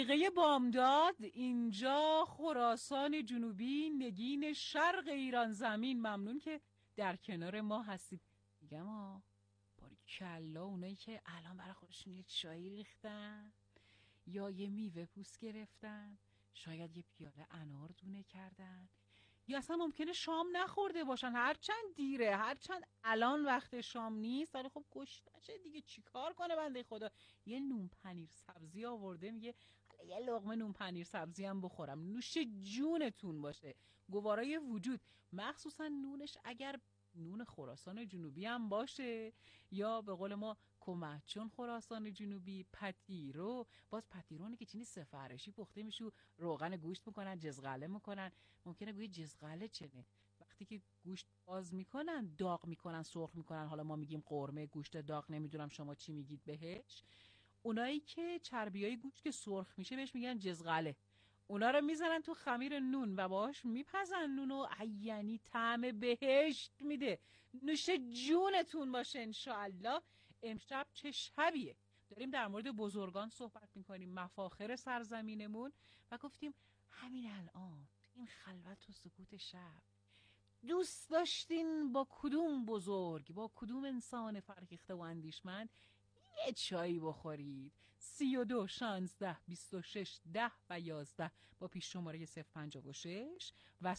دقیقه بامداد، اینجا خراسان جنوبی، نگین شرق ایران زمین. ممنون که در کنار ما هستید. میگم باری کلا اونایی که الان برای خودشون یه چایی ریختن یا یه میوه پوست گرفتن، شاید یه پیاله انار دونه کردن، یا اصلا ممکنه شام نخورده باشن، هرچند دیره، هرچند الان وقت شام نیست، ولی خب گشتشه دیگه، چیکار کنه بنده خدا. یه نون پنیر سبزی آورده، میگه حالا یه لقمه نون پنیر سبزی هم بخورم. نوش جونتون باشه، گوارای وجود، مخصوصا نونش اگر نون خراسان جنوبی هم باشه، یا به قول ما کمچون خراسان جنوبی، پتیرو. باز پتیرونه که چینی سفارشی پخته میشه، روغن گوشت میکنن، جزغله میکنن. ممکنه گویی جزغله چنه، وقتی که گوشت باز میکنن، داغ میکنن، سرخ میکنن، حالا ما میگیم قرمه، گوشت داغ، نمیدونم شما چی میگید بهش. اونایی که چربیای گوشت که سرخ میشه بهش میگن جزغله. اونا رو میزنن تو خمیر نون و باهاش میپزن نونو، یعنی طعم بهشت میده. نوش جونتون باشه انشاءالله. امشب چه شبیه؟ داریم در مورد بزرگان صحبت میکنیم، مفاخر سرزمینمون، و گفتیم همین الان این خلوت و سکوت شب دوست داشتین با کدوم بزرگ، با کدوم انسان فرهیخته و اندیشمند یه چایی بخورید؟ 32 16 26 10 و 11 با پیش شماره 056 و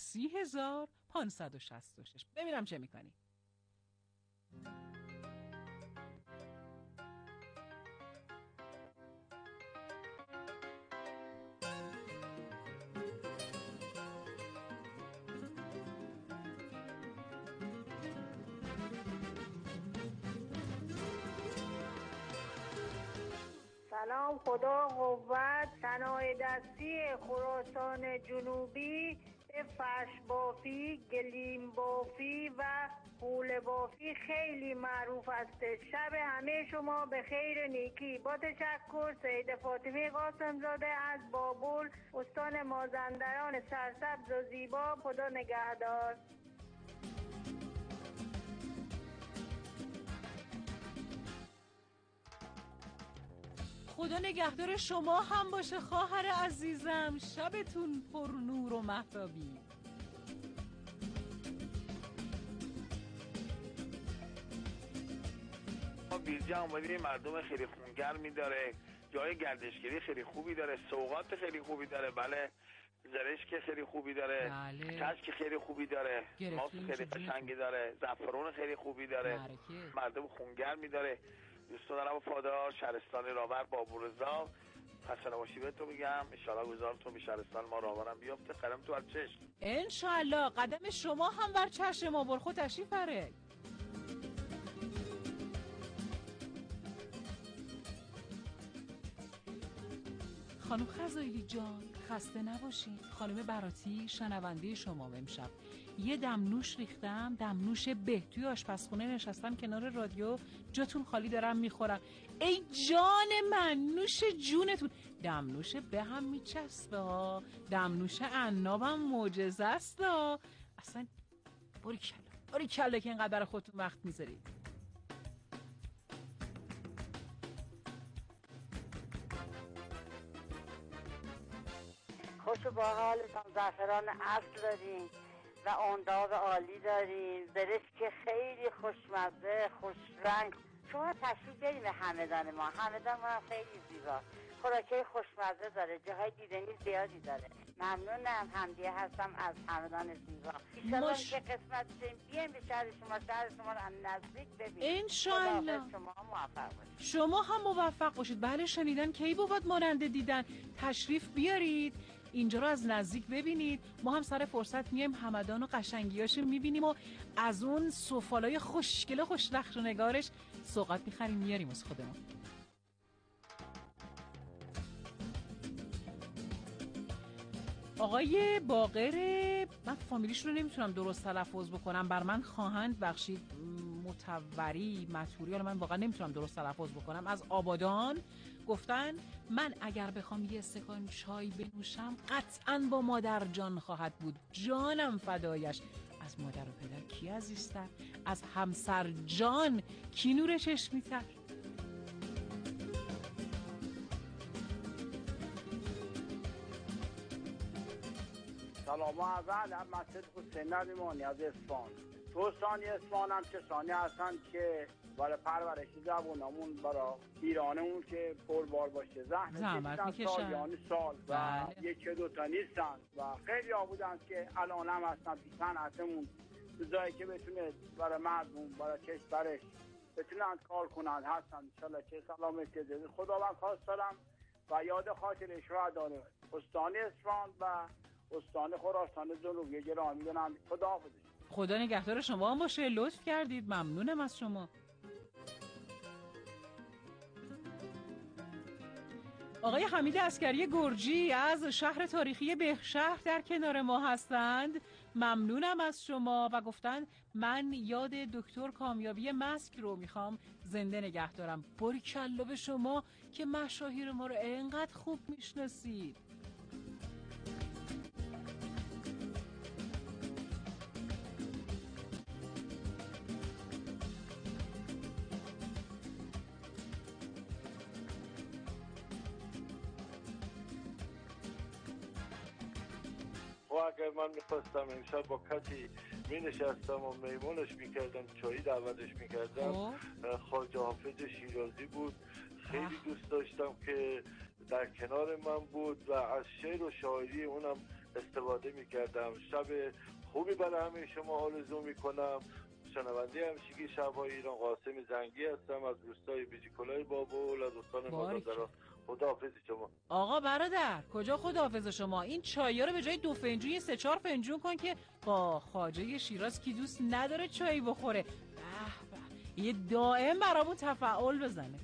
30566. ببینم چه میکنی. سلام، خدا قوت. صنایع دستی خراسان جنوبی به فرش بافی، گلیم بافی و حوله بافی خیلی معروف است. شب همه شما به خیر نیکی. با تشکر، سید فاطمه قاسمزاده از بابل، استان مازندران سرسبز و زیبا. خدا نگهدار. خدا نگهدار شما هم باشه خواهر عزیزم. شبتون پر نور و مهتابی. بیرجا اومدیم، مردم خیلی خونگرمی داره، جای گردشگری خیلی خوبی داره، سوغات خیلی خوبی داره، بله، زرشک خیلی خوبی داره، بله، کشک خیلی خوبی داره، ماست خیلی قشنگی داره، زعفرون خیلی خوبی داره، مردم خونگرمی داره. دوستان دارم وفادار، شهرستان راور بابورزا، خسته نباشی بهتون میگم. انشاءالله گذارتون به شهرستان ما راورم بیافته، قدم تو هر چشم. انشاءالله قدم شما هم بر چشم ما. برخو تشریف بره. خانم خزایلی جان خسته نباشین. خانم براتی شنونده شما امشب. یه دمنوش ریختم، دمنوش به، توی آشپزخونه نشستم کنار رادیو، جاتون خالی دارم میخورم. ای جان من، نوش جونتون. دمنوش به هم میچسبه ها، دمنوش عنابم معجزه است ها. اصلا باری کلا که اینقدر برای خودتون وقت میذارید. خوش و باحالتان. زعفران اصل داریم و آنداغ عالی داریم، زرشک خیلی خوشمزه، خوش رنگ. شما تشریف بریم به همدان ما. همدان ما خیلی زیباست، خوراکی خوشمزه داره، جاهای دیدنی زیادی داره. ممنونم، حمدیه هستم از همدان زیبا. ایشالله که قسمت شیم بیایم به شهر شما رو از نزدیک ببینیم. انشالله. شما موفق باشید. شما هم موفق باشید. بله، شنیدن کی بود ماننده دیدن. تشریف بیارید اینجا رو از نزدیک ببینید. ما هم سر فرصت میایم همدان و قشنگیاشو میبینیم و از اون سفالای خوشگل خوش نقش و نگارش سوغات میخریم میاریم از خودمون. آقای باقر، من فامیلیش رو نمیتونم درست تلفظ بکنم، بر من خواهند بخشید، متوری متوری، من واقعا نمیتونم درست تلفظ بکنم، از آبادان گفتن من اگر بخوام یه استکان چای بنوشم قطعاً با مادر جان خواهد بود، جانم فدایش. از مادر و پدر کی عزیزتر؟ از همسر جان کی نور چشمی‌تر؟ سلام اول مسجد حسین نریمانی از اصفهان. تو استان اصفهان هم کسانی هستن که برای پرورش جوانمون برای ایرانمون که پربار باشه زحمت میکشن سالیان سال و یکی دو تا نیستن و خیلی ها بودن که الان هم هستن تو صنعتمون، تو جایی که بتونه برای مردم برای کشورش بتونن کار کنن هستن. انشالله که سلامتی دید خداوند خواست دارم و یاد خاطر شهدای استان اصفهان و استان خراسان جنوبی گرامی دارم. خدا نگهدار شما هم باشه. لطف کردید، ممنونم از شما. آقای حمید عسکری گرجی از شهر تاریخی بهشهر در کنار ما هستند. ممنونم از شما و گفتن من یاد دکتر کامیابی مسک رو میخوام زنده نگه دارم. باریکلا به شما که مشاهیر ما رو اینقدر خوب میشناسید. اگر من میخواستم امشب با کسی می نشستم و میمونش میکردم، چایی دعوتش میکردم، خواجه حافظ شیرازی بود. خیلی دوست داشتم که در کنار من بود و از شعر و شاعری اونم استفاده میکردم. شب خوبی برای همه شما آرزو میکنم. شنونده همشگی شب‌های ایران، قاسم زنگی هستم از روستای بیجیکلای بابول از استان مازندران. خداحافظ شما. آقا برادر کجا خداحافظ شما؟ این چای‌ها رو به جای 2 فنجون 3-4 فنجون کن که با خواجه شیراز کی دوست نداره چای بخوره. به یه دائم برامون تفاعل بزنه.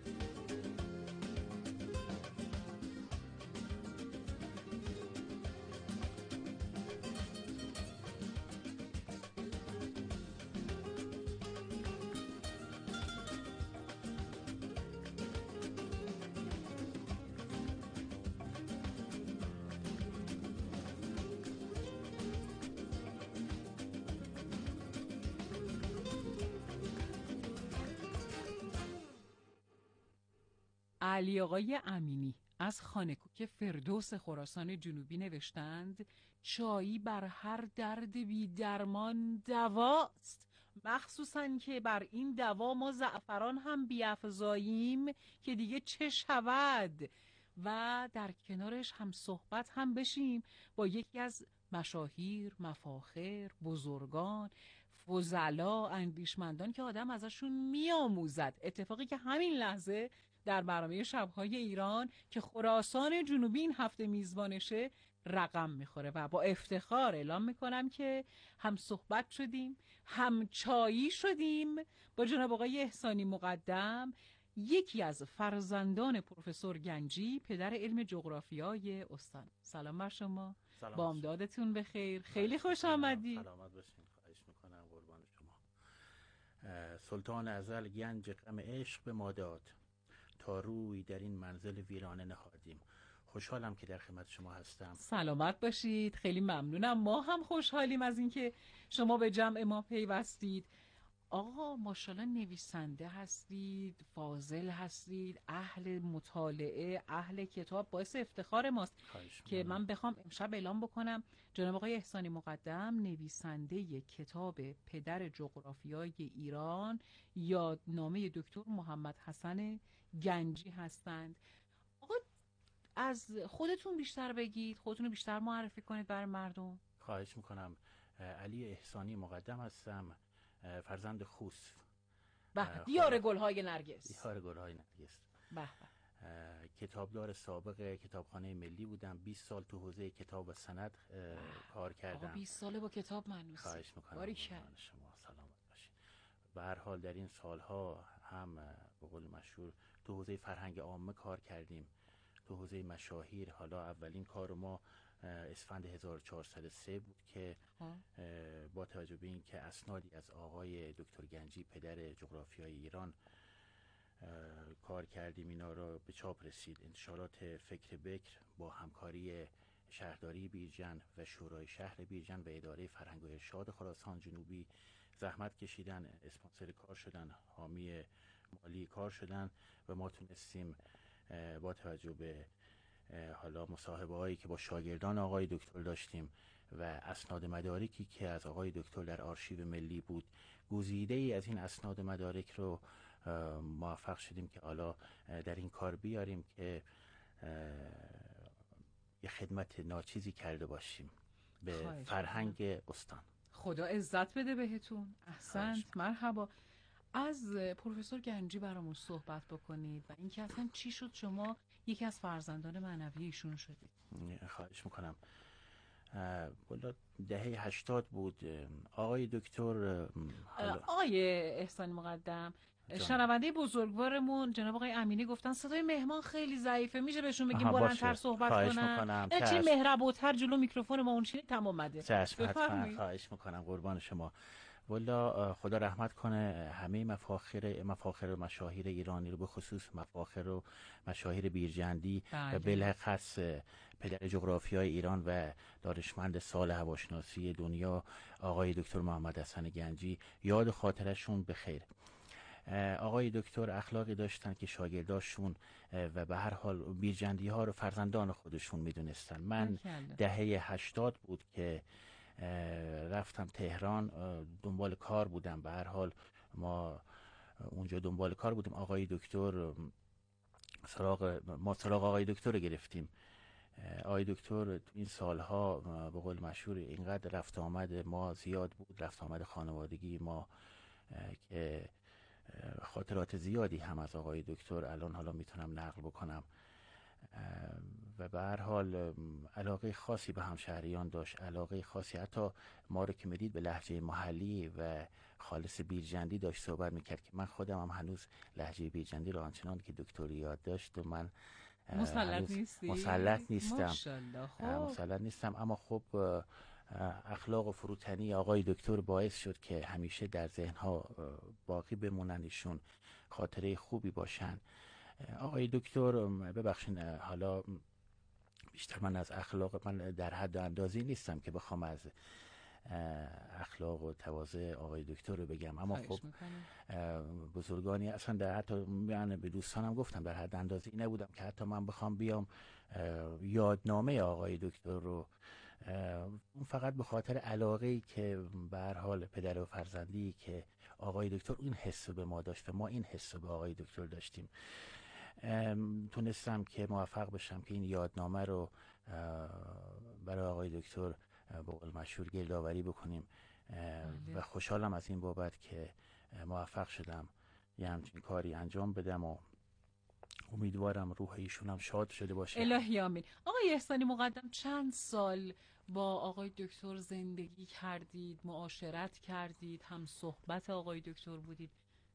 علی آقای امینی از خانه‌کوک فردوس خراسان جنوبی نوشتند چایی بر هر درد بی درمان دواست، مخصوصاً که بر این دوا ما زعفران هم بیافزاییم که دیگه چه شود. و در کنارش هم صحبت هم بشیم با یکی از مشاهیر، مفاخر، بزرگان، فضلا، اندیشمندان که آدم ازشون میآموزد. اتفاقی که همین لحظه در برنامه شب‌های ایران که خراسان جنوبی این هفته میزبانشه رقم میخوره و با افتخار اعلام میکنم که هم صحبت شدیم، هم چایی شدیم با جناب آقای احسانی مقدم، یکی از فرزندان پروفسور گنجی، پدر علم جغرافیای استان. سلام بر شما. بامدادتون بخیر. خیلی خوش آمدید. سلامت باشین. خواهش میکنم. قربان شما. سلطان ازل گنج غم عشق به ما داد، تا روی در این منزل ویرانه نهادیم. خوشحالم که در خدمت شما هستم. سلامت باشید. خیلی ممنونم. ما هم خوشحالیم از اینکه شما به جمع ما پیوستید. آقا ماشاءالله نویسنده هستید، فاضل هستید، اهل مطالعه، اهل کتاب. باعث افتخار ماست که من بخوام امشب اعلام بکنم جناب آقای احسانی مقدم نویسنده کتاب پدر جغرافیای ایران، یادنامه دکتر محمد حسن گنجی هستند. آقا از خودتون بیشتر بگید، خودتون رو بیشتر معرفی کنید برای مردم. خواهش میکنم. علی احسانی مقدم هستم، فرزند خوسف. دیار گل‌های نرگس. دیار گل‌های نرگس. کتابدار سابق کتابخانه ملی بودم. 20 سال تو حوزه کتاب و سند کار کردم. 20 ساله با کتاب مهنوسی. خواهش میکنم. شما سلامت باشید. به هر حال در این سالها هم به قول مشهور تو حوزه فرهنگ عامه کار کردیم، تو حوزه مشاهیر. حالا اولین کار ما اسفند 1403 بود که با توجه به این که اسنادی از آقای دکتر گنجی پدر جغرافیای ایران کار کردیم، اینا را به چاپ رسید. انتشارات فکر بکر با همکاری شهرداری بیرجند و شورای شهر بیرجند و اداره فرهنگ و ارشاد خراسان جنوبی زحمت کشیدن، اسپانسر کار شدن، حامی مالی کار شدن و ما تونستیم با توجه به حالا مصاحبه هایی که با شاگردان آقای دکتر داشتیم و اسناد مدارکی که از آقای دکتر در آرشیو ملی بود، گزیده ای از این اسناد مدارک رو موفق شدیم که حالا در این کار بیاریم که یه خدمت ناچیزی کرده باشیم به فرهنگ استان. خدا عزت بده بهتون. احسنت، مرحبا. از پروفسور گنجی برامون صحبت بکنید و اینکه اصلا چی شد شما یکی از فرزندان معنوی ایشون شدید. خواهش میکنم. دهه 80 بود آقای دکتر. آقای احسانی مقدم، شنونده بزرگوارمون جناب آقای امینی گفتن صدای مهمان خیلی ضعیفه، میشه بهشون بگیم بلندتر صحبت کنن؟ چه مهربونتر جلو میکروفون ما اونشینی تمام مده. خواهش میکنم، قربان شما. والا خدا رحمت کنه همه مفاخر و مشاهیر ایرانی رو، به خصوص مفاخر و مشاهیر بیرجندی و بالاخص پدر جغرافیای ایران و دانشمند سال هواشناسی دنیا آقای دکتر محمد حسن گنجی، یاد خاطرشون بخیر. آقای دکتر اخلاقی داشتن که شاگرداشون و به هر حال بیرجندی ها رو فرزندان خودشون میدونستن. من دهه 80 بود که رفتم تهران، دنبال کار بودم. به هر حال ما اونجا دنبال کار بودیم. آقای دکتر سراغ آقای دکتر رو گرفتیم. آقای دکتر این سالها به قول مشهور اینقدر رفت آمد ما زیاد بود، رفت آمد خانوادگی ما، که خاطرات زیادی هم از آقای دکتر الان حالا میتونم نقل بکنم. و به هر حال علاقه خاصی به همشهریان داشت، علاقه خاصی، حتی ما رو که میدید به لهجه محلی و خالص بیرجندی داشت صحبت میکرد که من خودم هم هنوز لهجه بیرجندی رو آنچنان که دکتر یاد داشت و من مسلط نیستم. مسلط نیستم، اما خب اخلاق و فروتنی آقای دکتر باعث شد که همیشه در ذهنها باقی بمونن، ایشون خاطره خوبی باشن. آقای دکتر ببخشید حالا بیشتر من از اخلاق، من در حد و اندازی نیستم که بخوام از اخلاق و تواضع آقای دکتر رو بگم، اما خب بزرگانی اصلا در حتی من به دوستانم گفتم در حد اندازی نبودم که حتی من بخوام بیام یادنامه آقای دکتر رو، فقط به خاطر علاقه‌ای که به هر حال پدر و فرزندی که آقای دکتر این حس به ما داشت و ما این حس به آقای دکتر داشتیم، تونستم که موفق بشم که این یادنامه رو برای آقای دکتر به قول مشهور گردآوری بکنیم و خوشحالم از این بابت که موفق شدم یه همچین کاری انجام بدم و امیدوارم روح ایشون هم شاد شده باشه. الهی آمین. آقای احسانی مقدم چند سال با آقای دکتر زندگی کردید، معاشرت کردید، هم صحبت آقای دکتر بودید؟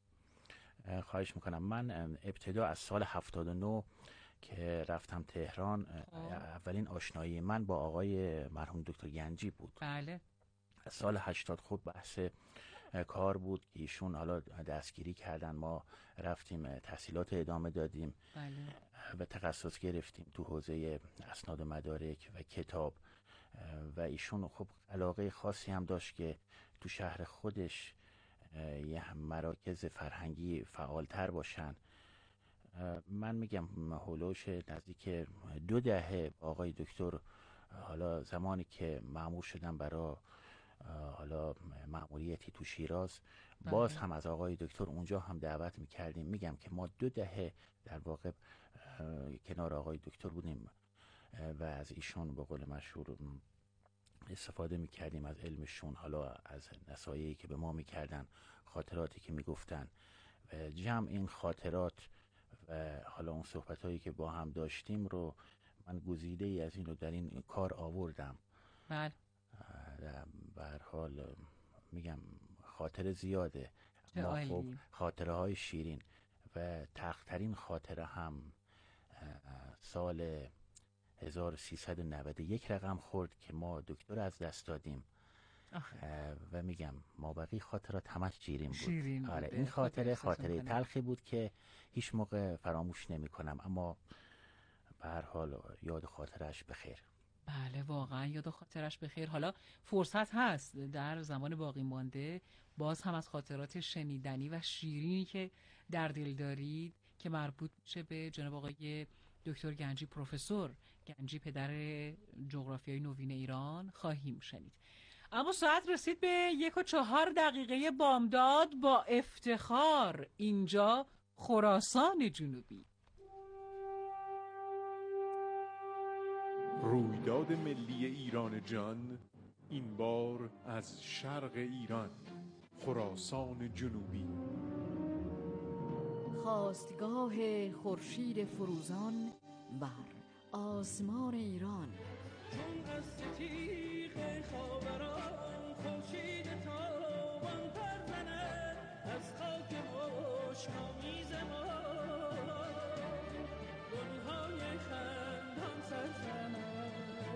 خواهش میکنم. من ابتدا از سال 79 که رفتم تهران، اولین آشنایی من با آقای مرحوم دکتر گنجی بود. بله. از سال 80 خود بحث کار بود که ایشون حالا دستگیری کردن، ما رفتیم تحصیلات ادامه دادیم. بله. و تخصص گرفتیم تو حوزه اسناد مدارک و کتاب و ایشون خب علاقه خاصی هم داشت که تو شهر خودش یه مراکز فرهنگی فعالتر باشن. من میگم هولوش نزدیک 2 دهه آقای دکتر، حالا زمانی که مأمور شدم برای حالا مأموریتی تو شیراز، باز هم از آقای دکتر اونجا هم دعوت میکردیم. میگم که ما 2 دهه در واقع کنار آقای دکتر بودیم و از ایشون به قول مشهور استفاده میکردیم، از علمشون، حالا از نصایحی که به ما میکردن، خاطراتی که میگفتن و جمع این خاطرات و حالا اون صحبتایی که با هم داشتیم رو من گزیده ای از این رو در این کار آوردم. بله. به هر حال میگم خاطر زیاده، ما خب خاطره های شیرین و تلخترین خاطره هم سال 1391 رقم خورد که ما دکتر از دست دادیم و میگم ما بقی خاطرات همش شیرین بود. آره این خاطره تلخی بود که هیچ موقع فراموش نمی کنم، اما به هر حال یاد خاطرش بخیر. بله واقعا یاد خاطرش بخیر. حالا فرصت هست در زمان باقی مانده باز هم از خاطرات شنیدنی و شیرینی که در دل دارید که مربوط میشه به جناب آقای دکتر گنجی، پروفسور گنجی، پدر جغرافیای نوین ایران خواهیم شنید. اما ساعت رسید به 1:04 بامداد. با افتخار اینجا خراسان جنوبی. رویداد ملی ایران جان، این بار از شرق ایران، خراسان جنوبی. خاستگاه خورشید فروزان بر آسمان ایران. چون از ستیغ خاوران خورشید تابان پر زند، از خاک مشک‌آمیز ما گل‌های خندان سرزند.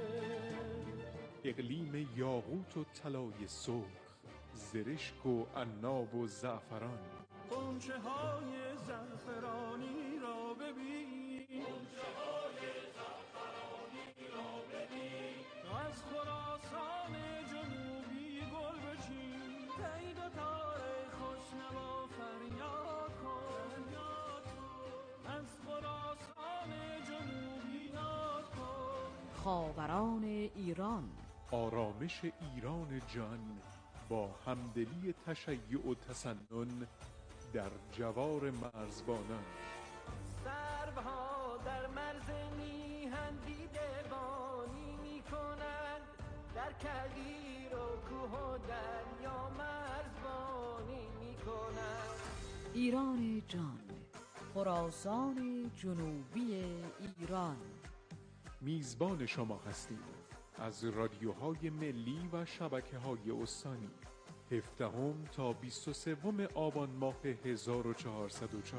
اقلیم یاقوت و طلای سرخ، زرشک و عناب و زعفران. غنچه های زعفرانی را ببین، غنچه های زعفرانی را ببین، از خراسان جنوبی گل بچین، قید و تار خوشنوا فریاد کن، از خراسان جنوبی یاد کن. خاوران ایران، آرامش ایران جان با همدلی تشیع و تسنن در جوار مرزبانان. سروها در مرز میهن دیدبانی میکنند، در کویر و کوه و دریا مرزبانی میکنند. ایران جان، خراسان جنوبی ایران. میزبان شما هستیم از رادیوهای ملی و شبکه‌های استانی. 17 تا 23 آبان ماه 1404.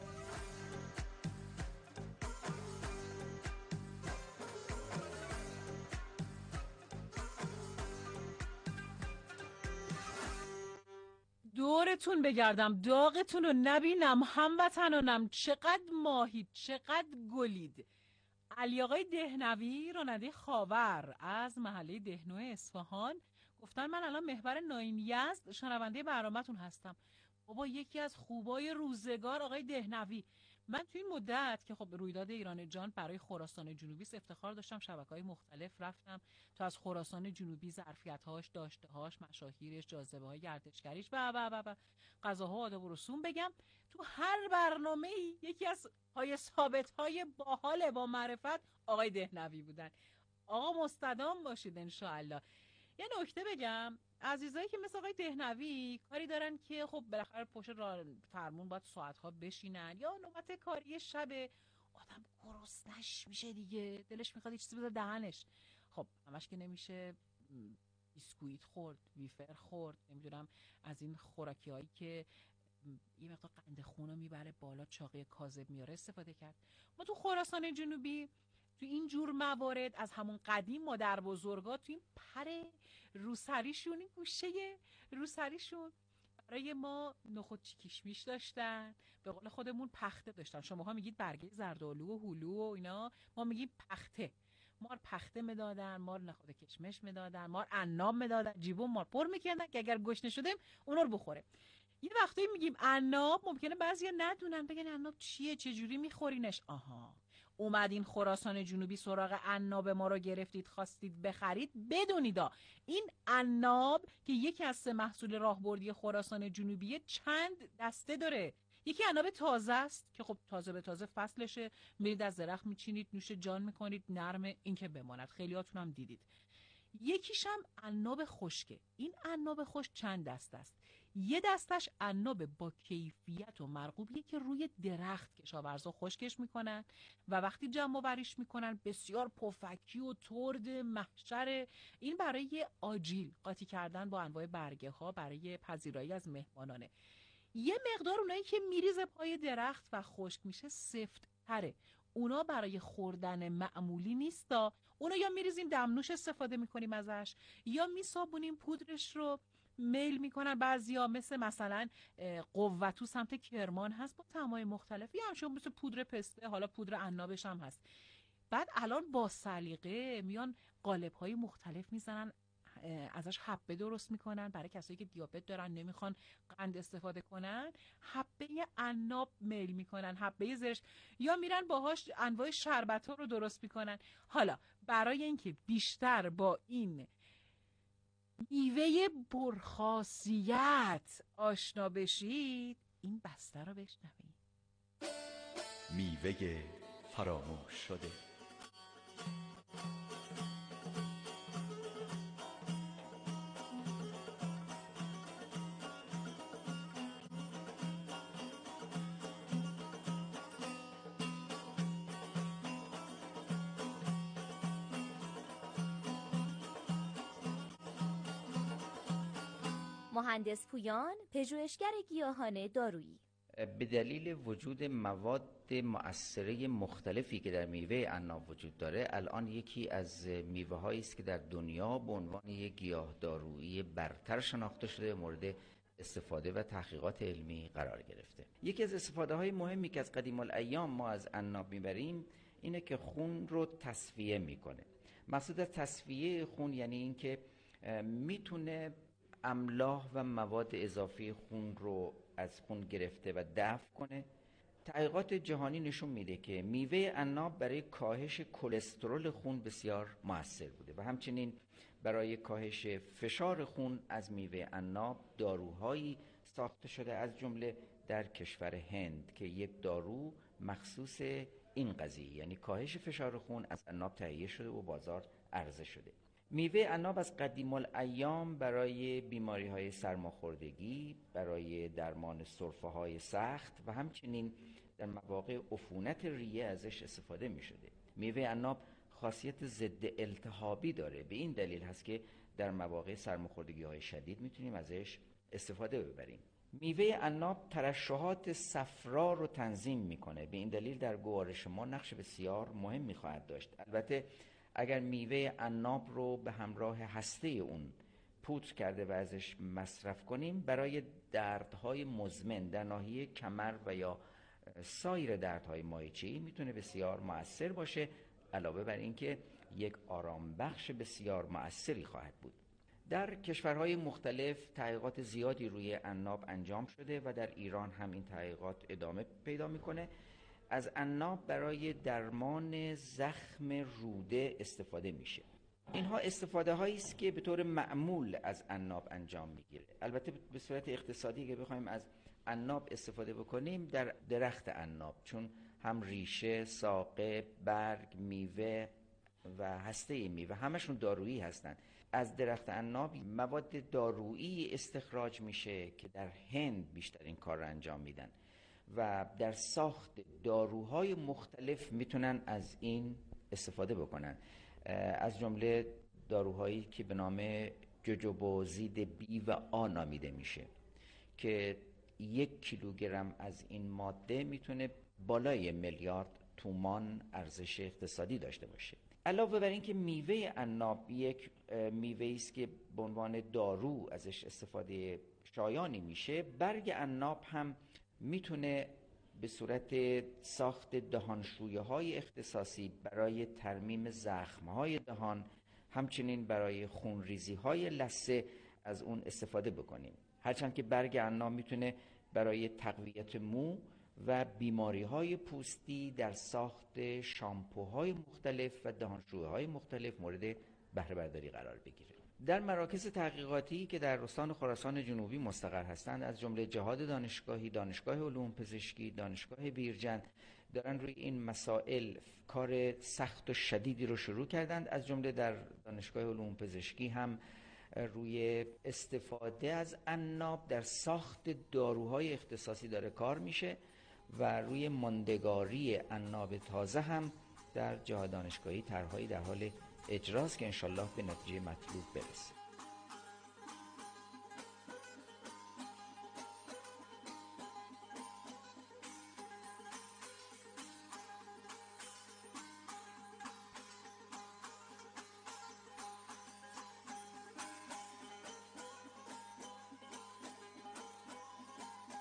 دورتون بگردم، داغتون رو نبینم، هموطنانم چقدر ماهید، چقدر گلید. علی آقای دهنوی، راننده خاور از محله دهنو اصفهان، گفتن من الان محور ناین یزد شنونده برنامه‌تون هستم. بابا یکی از خوبای روزگار آقای دهنوی. من توی این مدت که خب رویداد ایران جان برای خراسان جنوبی افتخار داشتم، شبکه‌های مختلف رفتم تا از خراسان جنوبی ظرفیت‌هاش، داشته‌هاش، مشاهیرش، جاذبه‌های گردشگریش و غذاها و آداب و رسوم بگم. تو هر برنامه‌ای یکی از پای ثابت‌های باحال با معرفت آقای دهنوی بودن. آقا مستدام باشید انشاءالله. یه نکته بگم، عزیزایی که مثل آقای دهنوی کاری دارن که خب بالاخره پشت فرمون باید ساعت‌ها بشینن، یا نوبت کاری شب آدم گرسنش میشه دیگه، دلش میخواد چیزی بذاره دهنش. خب همش که نمیشه بیسکویت خورد، ویفر خورد، نمیدونم از این خوراکی‌هایی که یه مقدار قند خونو میبره بالا، چاقی کاذب میاره استفاده کرد. ما تو خراسان جنوبی تو این جور موارد از همون قدیم مادر بزرگا تو این پر روسریشون، این گوشه روسریشون برای ما نخود کشمیش داشتن، به قول خودمون پخته داشتن. شماها میگید برگه زردآلو و هلو و اینا، ما میگیم پخته. مار پخته میدادن، مار نخود کشمش میدادن، مار عناب میدادن، جیبون مار پر میکردن که اگر گشنه شدیم اونا رو بخوره. یه وقتایی میگیم عناب، ممکنه بعضیا ندونن، بگن عناب چیه، چه جوری میخورینش. آها، اومدین خراسان جنوبی سراغ عناب ما رو گرفتید، خواستید بخرید، بدونید این عناب که یکی از 3 محصول راهبردی خراسان جنوبی چند دسته داره. یکی عناب تازه است که خب تازه به تازه فصلشه، میرید از درخت میچینید، نوش جان میکنید، نرمه، این که بماند، خیلیاتون هم دیدید. یکیش هم عناب خشکه. این عناب خشک چند دسته است. یه دستش عناب با کیفیت و مرغوبیه که روی درخت کشاورزا خشکش میکنن و وقتی جمع آوریش میکنن بسیار پفکی و ترد محشر. این برای آجیل قاطی کردن با انواع برگه ها برای پذیرایی از مهمانانه. یه مقدار اونایی که میریزه پای درخت و خشک میشه سفت تره، اونا برای خوردن معمولی نیستا. اونا یا میریزیم دمنوش استفاده میکنیم ازش، یا میسابونیم پودرش رو میل میکنن. بعضیا مثلا قوتو سمت کرمان هست با طعمای مختلف، یا همچون مثل پودر پسته، حالا پودر عنابش هم هست. بعد الان با سلیقه میان قالب‌های مختلف میزنن، ازش حبه درست میکنن برای کسایی که دیابت دارن نمیخوان قند استفاده کنن. حبه عناب میل میکنن، حبه زرشک، یا میرن باهاش انواع شربت‌ها رو درست میکنن. حالا برای اینکه بیشتر با این میوه پرخاصیت آشنا بشید این بسته رو بشنوید. میوه فراموش شده. مهندس پویان، پژوهشگر گیاهان دارویی. به دلیل وجود مواد مؤثره مختلفی که در میوه عناب وجود داره، الان یکی از میوه هایی است که در دنیا به عنوان یک گیاه دارویی برتر شناخته شده، مورد استفاده و تحقیقات علمی قرار گرفته. یکی از استفاده های مهمی که از قدیم الایام ما از عناب میبریم اینه که خون رو تصفیه میکنه. مقصود از تصفیه خون یعنی اینکه میتونه املاح و مواد اضافی خون رو از خون گرفته و دفع کنه. تحقیقات جهانی نشون میده که میوه عناب برای کاهش کلسترول خون بسیار موثر بوده و همچنین برای کاهش فشار خون از میوه عناب داروهایی ساخته شده، از جمله در کشور هند که یک دارو مخصوص این قضیه یعنی کاهش فشار خون از عناب تهیه شده و بازار عرضه شده. میوه عناب از قدیم الایام برای بیماری‌های سرماخوردگی، برای درمان سرفه‌های سخت و همچنین در مواقع عفونت ریه ازش استفاده می‌شده. میوه عناب خاصیت ضد التهابی داره، به این دلیل هست که در مواقع سرماخوردگی‌های شدید میتونیم ازش استفاده ببریم. میوه عناب ترشحات صفرا رو تنظیم میکنه، به این دلیل در گوارش ما نقش بسیار مهمی خواهد داشت. البته اگر میوه عناب رو به همراه هسته اون پودر کرده و ازش مصرف کنیم، برای دردهای مزمن در ناحیه کمر و یا سایر دردهای مایچه‌ای میتونه بسیار مؤثر باشه، علاوه بر اینکه یک آرام بخش بسیار مؤثری خواهد بود. در کشورهای مختلف تحقیقات زیادی روی عناب انجام شده و در ایران هم این تحقیقات ادامه پیدا میکنه. از عناب برای درمان زخم روده استفاده میشه. اینها استفاده هایی است که به طور معمول از عناب انجام میگیره. البته به صورت اقتصادی که بخوایم از عناب استفاده بکنیم، در درخت عناب، چون هم ریشه، ساقه، برگ، میوه و هسته میوه همشون دارویی هستند. از درخت عناب مواد دارویی استخراج میشه که در هند بیشتر این کار رو انجام میدن و در ساخت داروهای مختلف میتونن از این استفاده بکنن، از جمله داروهایی که به نام جوجوبازید بی و آ نامیده میشه که 1 کیلوگرم از این ماده میتونه بالای 1 میلیارد تومان ارزش اقتصادی داشته باشه. علاوه بر این که میوه عناب یک میوه‌ای است که به عنوان دارو ازش استفاده شایانی میشه، برگ عناب هم میتونه به صورت ساخت دهانشویه‌های اختصاصی برای ترمیم زخم‌های دهان، همچنین برای خونریزی‌های لثه از اون استفاده بکنیم. هرچند که برگ عناب میتونه برای تقویت مو و بیماری‌های پوستی در ساخت شامپوهای مختلف و دهانشویه‌های مختلف مورد بهره برداری قرار بگیره. در مراکز تحقیقاتی که در استان خراسان جنوبی مستقر هستند، از جمله جهاد دانشگاهی، دانشگاه علوم پزشکی، دانشگاه بیرجند، دارن روی این مسائل کار سخت و شدیدی رو شروع کردند. از جمله در دانشگاه علوم پزشکی هم روی استفاده از عناب در ساخت داروهای اختصاصی داره کار میشه و روی ماندگاری عناب تازه هم در جهاد دانشگاهی طرح‌هایی در حال اجراست که انشالله به نتیجه مطلوب برسه.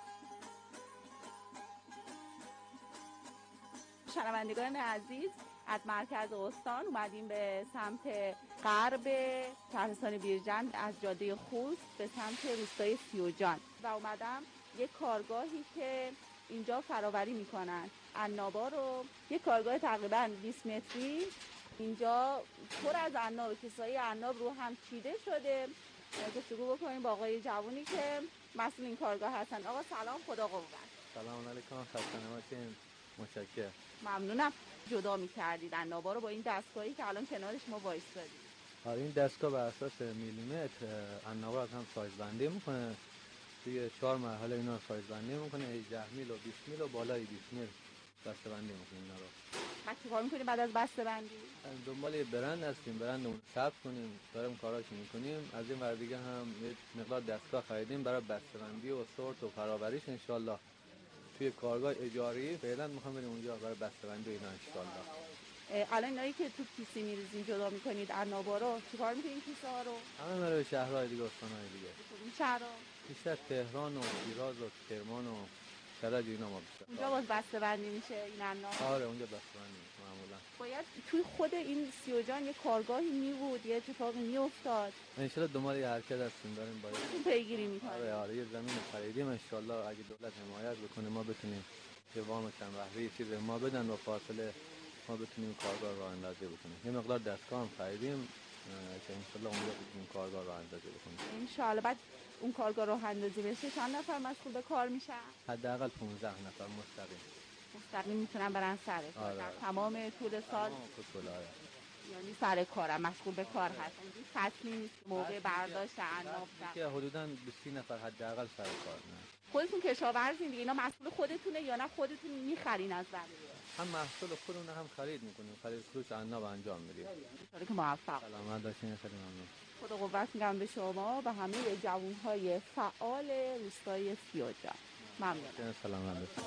شنوندگان عزیز، از مرکز استان اومدیم به سمت غرب شهرستان بیرجند از جاده خوست به سمت روستای سیوجان و اومدم یک کارگاهی که اینجا فراوری میکنن عنابا رو، یک کارگاه تقریبا 20 متری. اینجا پر از عناب، کیسه‌های عناب رو هم چیده شده. گفتگو بکنیم با آقای جوونی که مسئول این کارگاه هستن. آقا سلام، خدا قوت. سلام علیکم، خسته نباشین. متشکرم. ممنونم. جدا می‌کردید عنابا رو با این دستگاهی که الان کنارش ما وایسادیم. این دستگاه بر اساس میلیمتر عنابا هم سایز بندی میکنه. توی 4 مرحله اینا سایز بندی میکنه، 18 میل و 20 میل و بالای 20 میل بسته بندی میکنه اینا رو. بعد چیکار می‌کنید بعد از بسته بندی؟ دنبال یه برند هستیم، برندمون ثبت کنیم، داریم کاراشو میکنیم. از این ور دیگه هم یه مقدار دستگاه خریدیم برای بسته بندی و سورت و فراوریش ان شاء الله. توی کارگاه اجاری فعلا میخوام بریم اونجا برای بسته بندی اینا ان شاء الله. الان اینایی که تو کیسه میریزین جدا میکنید عنابا رو، چیکار میکنید کیسه ها رو؟ همه برای شهرهای دیگه، استانهای دیگه. این شهرها بیشتر تهران و شیراز و کرمان و کرج اینا ما بیشتر. اونجا باز بسته بندی میشه این عناب؟ آره اونجا بسته بندی میشه معمولا. باید توی خود این سیوجان یه کارگاهی میبود، یه اتفاقی میافتاد. ان شاء الله دنبال یه حرکت هستیم، داریم باید پیگیری میکنیم. آره یه زمین خریدیم ان شاء الله اگه دولت حمایت بکنه ما بتونیم یه وام چند بهره چیزی ما بدن و فاصله ما بتونیم کارگاه راه اندازی بکنیم. یه مقدار دستگاه هم خریدیم که ان شاء الله اونجا بتونیم کارگاه راه اندازی بکنیم ان شاء الله. بعد اون کارگاه راه اندازی بشه چند نفر مشغول به کار میشن؟ حداقل 15 نفر مستقیم میتونن برن سر کار. آره. در تمام طول سال یعنی سر کارم مشغول به کار هستن. این فصلی نیست موقع برداشت عناب که حدوداً 20 نفر حداقل سر کار. خودتون کشاورزین دیگه، اینا مسئول خودتونه یا نه خودتون میخرین از بقیه؟ هم محصول خودمون هم خرید میکنیم، خرید فروش عناب انجام میدیم. ان شاءالله که موفق. سلامت باشین، خیلی ممنون. خدا قوت میگم به شما و همه جوانهای فعال روستای سیوجان. ممنونم. سلامت باشین.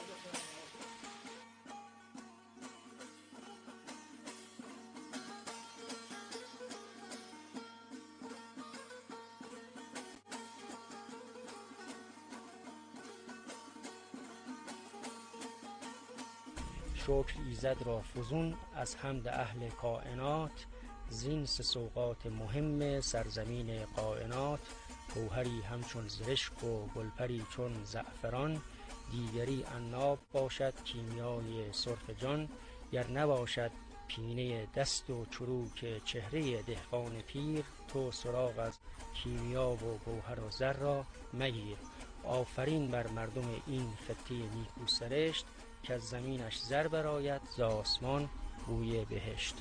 شکر ایزد را فزون از حمد اهل کائنات، زین سه سوغات مهم سرزمین قائنات. گوهری همچون زرشک و گلپری چون زعفران، دیگری عناب باشد کیمیای سرخ جان. گر نباشد پینه دست و چروک چهره دهقان پیر، تو سراغ از کیمیا و گوهر و زر را مگیر. آفرین بر مردم این خطه نیکو سرشت، که از زمینش زر برآید ز آسمان بوی بهشت.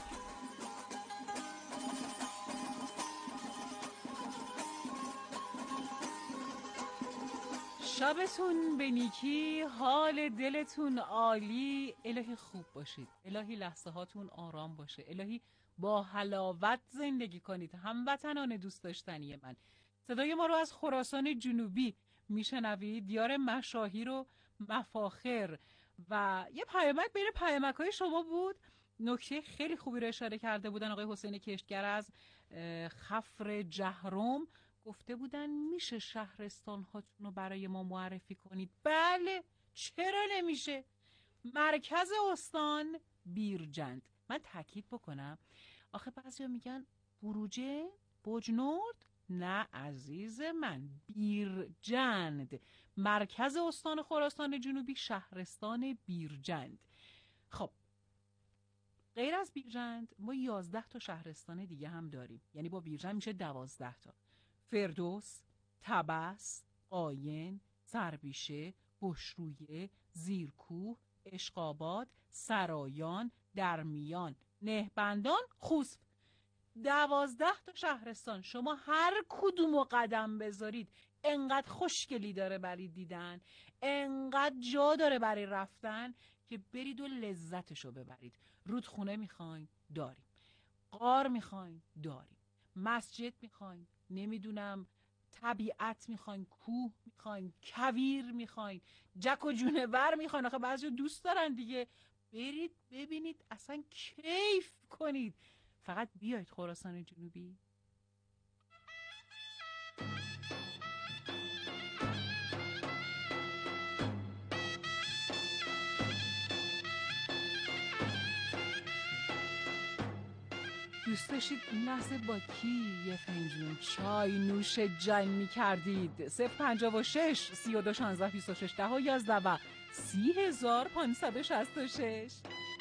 شبتون به نیکی، حال دلتون عالی. الهی خوب باشید، الهی لحظه هاتون آرام باشه، الهی با حلاوت زندگی کنید. هموطنان دوست داشتنی من، صدای ما رو از خراسان جنوبی میشنوید، دیار مشاهیر و مفاخر. و یه پیامک بین پیامک‌های شما بود، نکته خیلی خوبی رو اشاره کرده بودن آقای حسین کشتگر از خفر جهرم. گفته بودن میشه شهرستان هاتون رو برای ما معرفی کنید؟ بله، چرا نمیشه؟ مرکز استان بیرجند. من تاکید بکنم، آخه بعضیا میگن بروجه، بجنورد. نه عزیز من، بیرجند، مرکز استان خراسان جنوبی، شهرستان بیرجند. خب غیر از بیرجند ما 11 تا شهرستان دیگه هم داریم، یعنی با بیرجند میشه 12 تا. فردوس، طبس، قاین، سربیشه، بشرویه، زیرکوه، اشقاباد، سرایان، درمیان، نهبندان، خوست. 12 تا شهرستان. شما هر کدومو قدم بذارید انقدر خوشگلی داره برای دیدن، انقدر جا داره برای رفتن که برید و لذتشو ببرید. رودخونه میخواین؟ داریم. غار میخواین؟ داریم. مسجد میخواین؟ نمیدونم طبیعت میخواین؟ کوه میخواین؟ کویر میخواین؟ جک و جونور میخواین؟ آخه بعضی دوست دارن دیگه. برید ببینید، اصلا کیف کنید. فقط بیایید خراسان جنوبی. دوست داشتید این لحظه با کی یه فنجون چای نوش جان می کردید؟ 056 32 16 26 10 و 11 و 30566.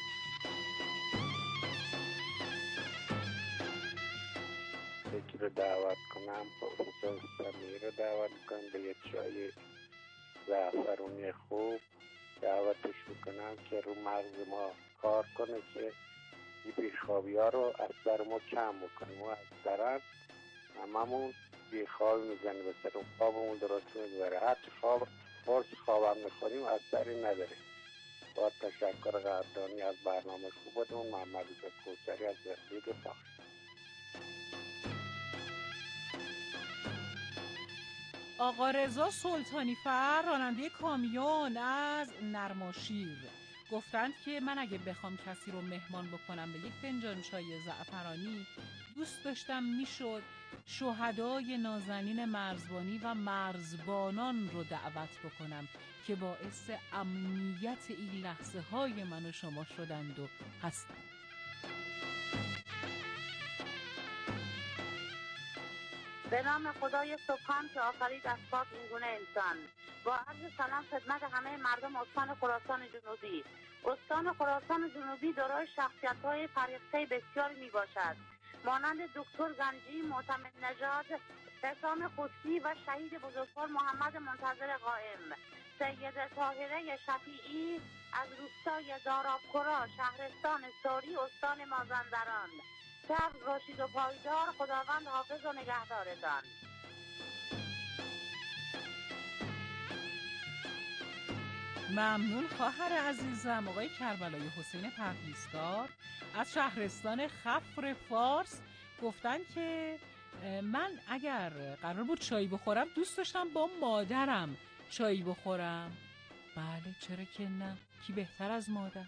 یکی رو دعوت کنم، پروفسور سمیر رو دعوت کنم به یه چای زعفرونی خوب دعوتش میکنم که رو مغز ما کار کنه که این بیخوابی ها رو از سر ما کم بکنیم و از درن هممون بیخواب میزنیم به سر خوابمون درست میبره. هرچی خوابم میخوریم از سری نداره. با تشکر قدردانی از برنامه خوبتون، محمد رضا کوثری از بهبود پاک. آقا رضا سلطانی فر راننده کامیون از نرماشیر گفتند که من اگه بخوام کسی رو مهمان بکنم به یک فنجان چای زعفرانی دوست داشتم میشد شهدای نازنین مرزبانی و مرزبانان رو دعوت بکنم که باعث امنیت این لحظه های من و شما شدند و هستند. به نام خدای سبحان که آفرید از پاک این گونه انسان. با عرض سلام خدمت همه مردم استان خراسان جنوبی. استان خراسان جنوبی دارای شخصیت‌های فرهیخته بسیاری میباشد، مانند دکتر گنجی، معتمد نژاد، حسام خسکی و شهید بزرگوار محمد منتظر قائم. سید طاهره شفیعی از روستای دارابکرا، شهرستان ساری، استان مازندران. سبز باشید و پایدار، خداوند حافظ و نگهدارتان. ممنون خواهر عزیزم. آقای کربلای حسین پرهیزکار از شهرستان خفر فارس گفتن که من اگر قرار بود چای بخورم دوست داشتم با مادرم چای بخورم. بله چرا که نه، کی بهتر از مادر؟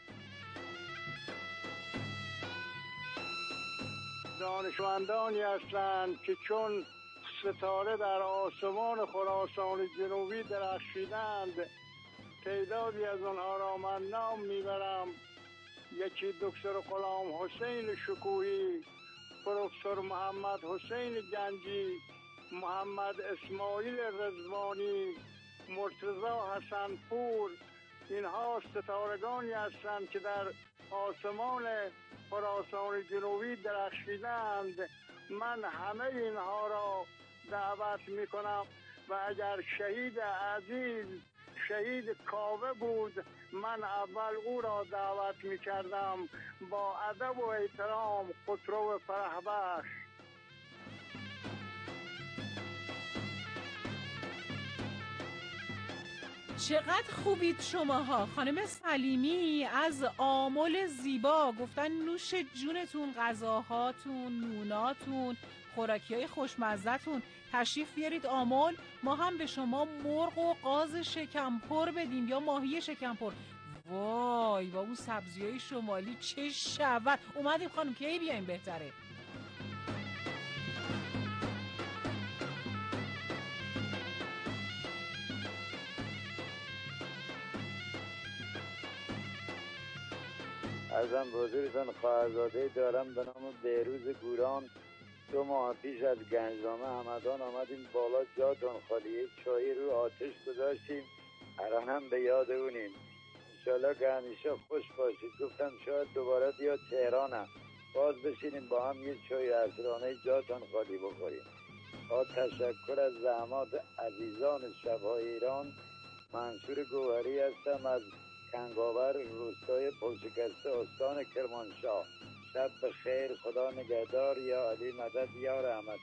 دانشمندانی هستند که چون ستاره در آسمان خراسان جنوبی درخشیدند، تعدادی از آنها را من نام میبرم. یکی دکتر غلام حسین شکوهی، پروفسور محمد حسین گنجی، محمد اسماعیل رضوانی، مرتضی حسنپور. اینها ستارگانی هستند که در آسمان خراسان جنوبی درخشیدند. من همه اینها را دعوت میکنم و اگر شهید عزیز شهید کاوه بود، من اول او را دعوت میکردم با ادب و احترام، خسرو فرحبخش. چقدر خوبید شماها. خانم سلیمی از آمل زیبا گفتن نوش جونتون، غذاهاتون، نوناتون، خوراکیای خوشمزه‌تون. تشریف بیارید آمل، ما هم به شما مرغ و قاز شکمپر بدیم یا ماهی شکمپر. وای با اون سبزیای شمالی چه شود. اومدیم خانم کی بیایم بهتره. ازم بزرگتان خواهرزاده دارم به نام بهروز گوران. 2 ماه پیش از گنجنامه همدان آمدیم بالا، جاتون خالیه، چایی رو آتش گذاشتیم، الان هم به یاد اونیم. انشالله که همیشه خوش باشید. گفتم شاید دوباره بیا تهرانم باز بشینیم با هم یه چای عصرانه جاتون خالی بخوریم. با تشکر از زحمات عزیزان شب‌های ایران، منصور گوهری هستم از کنگاور، روستای پلشکسته، استان کرمانشاه. شب بخیر، خدا نگهدار، یا علی مدد، یا رحمت.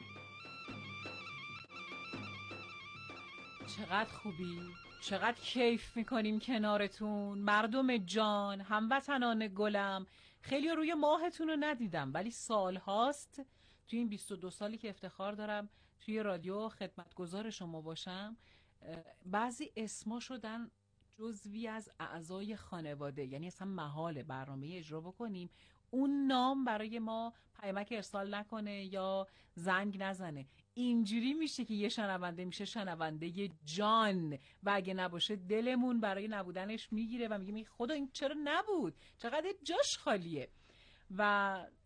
چقدر خوبی، چقدر کیف میکنیم کنارتون مردم جان، هموطنان گلم. خیلی روی ماهتون رو ندیدم ولی سال هاست توی این 22 سالی که افتخار دارم توی رادیو خدمتگزار شما باشم، بعضی اسما شدن جزوی از اعضای خانواده. یعنی اصلا محال برنامه اجرا بکنیم اون نام برای ما پیامک ارسال نکنه یا زنگ نزنه. اینجوری میشه که یه شنونده میشه شنونده جان و اگه نباشه دلمون برای نبودنش میگیره و میگه خدا این چرا نبود، چقدر جاش خالیه. و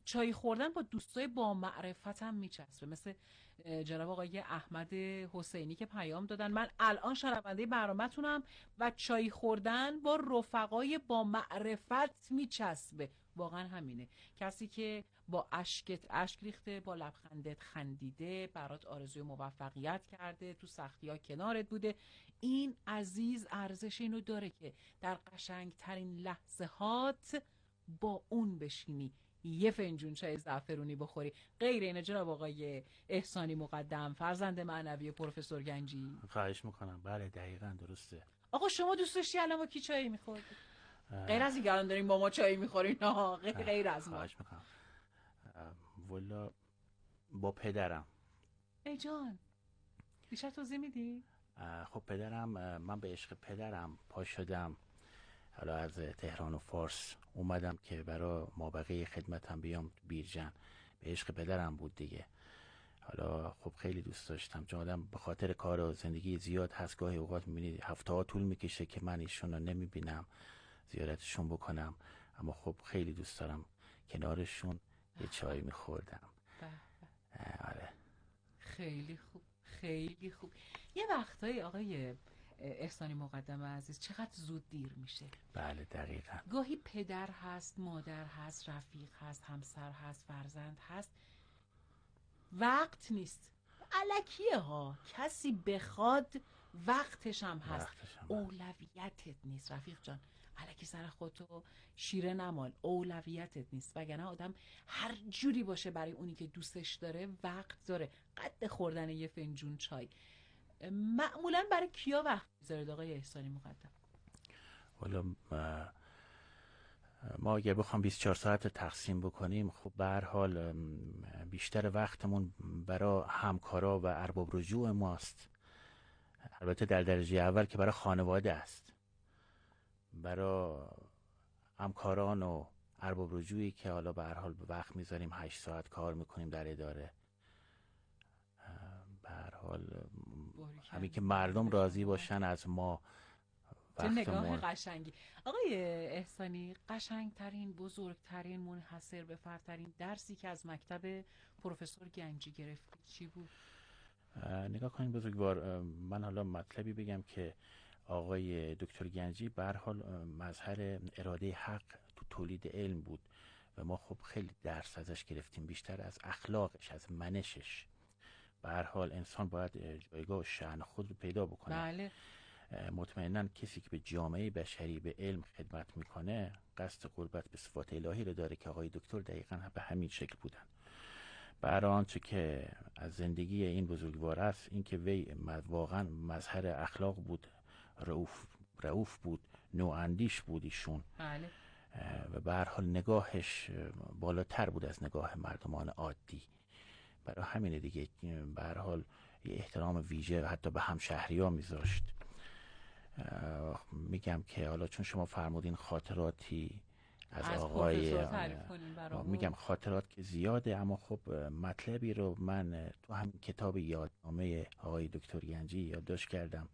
چای خوردن با دوستای با معرفتم میچسبه، مثل جناب آقای احمد حسینی که پیام دادن من الان شنونده برنامه‌تونم و چای خوردن با رفقای با معرفت میچسبه. واقعا همینه، کسی که با اشک ریخته، با لبخندت خندیده، برات آرزوی موفقیت کرده، تو سختی‌ها کنارت بوده، این عزیز ارزش اینو داره که در قشنگترین لحظه‌هات با اون بشینی، یه فنجون چای زعفرونی بخوری. غیر اینه جناب آقای احسانی مقدم، فرزند معنوی پروفسور گنجی؟ خواهش میکنم. بله دقیقاً درسته. آقا شما دوست داشتی الان با کی چای میخوردی؟ غیر از اینکه الان داریم با ما چای میخورین، غیر از ما. خواهش میکنم. والا با پدرم. ای جان بیشتر توضیح میدی؟ خب پدرم، من به عشق پدرم پا شدم، حالا از تهران و فارس اومدم که برای مابقی خدمتم بیام بیرجن. به عشق پدرم بود دیگه. حالا خب خیلی دوست داشتم، چون آدم به خاطر کار و زندگی زیاد هست، گاهی اوقات میبینید هفته ها طول میکشه که من ایشون رو نمیبینم، زیارتشون بکنم، اما خب خیلی دوست دارم کنارشون یه چای میخوردم. آره خیلی خوب، خیلی خوب. یه وقتایی آقای احسانی مقدم عزیز چقدر زود دیر میشه. بله دقیقاً. گاهی پدر هست، مادر هست، رفیق هست، همسر هست، فرزند هست، وقت نیست. الکیه ها، کسی بخواد وقتش هم هست، اولویتت نیست رفیق جان. الکی سر خودتو شیره نمال، اولویتت نیست. وگرنه آدم هر جوری باشه برای اونی که دوستش داره وقت داره. قد خوردن یه فنجون چای معمولا برای کیا وقت میذارید آقای احسانی مقدم؟ والا ما اگر بخوام 24 ساعت تقسیم بکنیم، خب به هر حال بیشتر وقتمون برای همکارا و ارباب رجوع ماست. البته در درجه اول که برای خانواده است، برای همکاران و ارباب رجوعی که حالا به هر حال وقت میذاریم، 8 ساعت کار میکنیم در اداره. به هر حال همین که مردم راضی باشن از ما. چه نگاه قشنگی. آقای احسانی، قشنگترین، بزرگترین، منحصر به فردترین درسی که از مکتب پروفسور گنجی گرفتید چی بود؟ نگاه کنید بزرگوار، من حالا مطلبی بگم که آقای دکتر گنجی به هر حال مظهر اراده حق تو تولید علم بود و ما خب خیلی درس ازش گرفتیم، بیشتر از اخلاقش، از منشش. به هر حال انسان باید جایگاه و شأن خود رو پیدا بکنه. بله. مطمئناً کسی که به جامعه بشری، به علم خدمت میکنه، قصد قربت به صفات الهی رو داره که آقای دکتر دقیقاً به همین شکل بودن. برای آنچه که از زندگی این بزرگوار است، این که وی واقعاً مظهر اخلاق بود، رؤوف بود، نواندیش بود ایشون. بله. و به هر حال نگاهش بالاتر بود از نگاه مردمان عادی. برای همینه دیگه به هر حال یه احترام ویژه حتی به همشهری‌ها میذاشت. میگم که حالا چون شما فرمودین خاطراتی از آقای، میگم خاطرات که زیاده، اما خب مطلبی رو من تو همین کتاب یادنامه آقای دکتر گنجی یادداشت کردم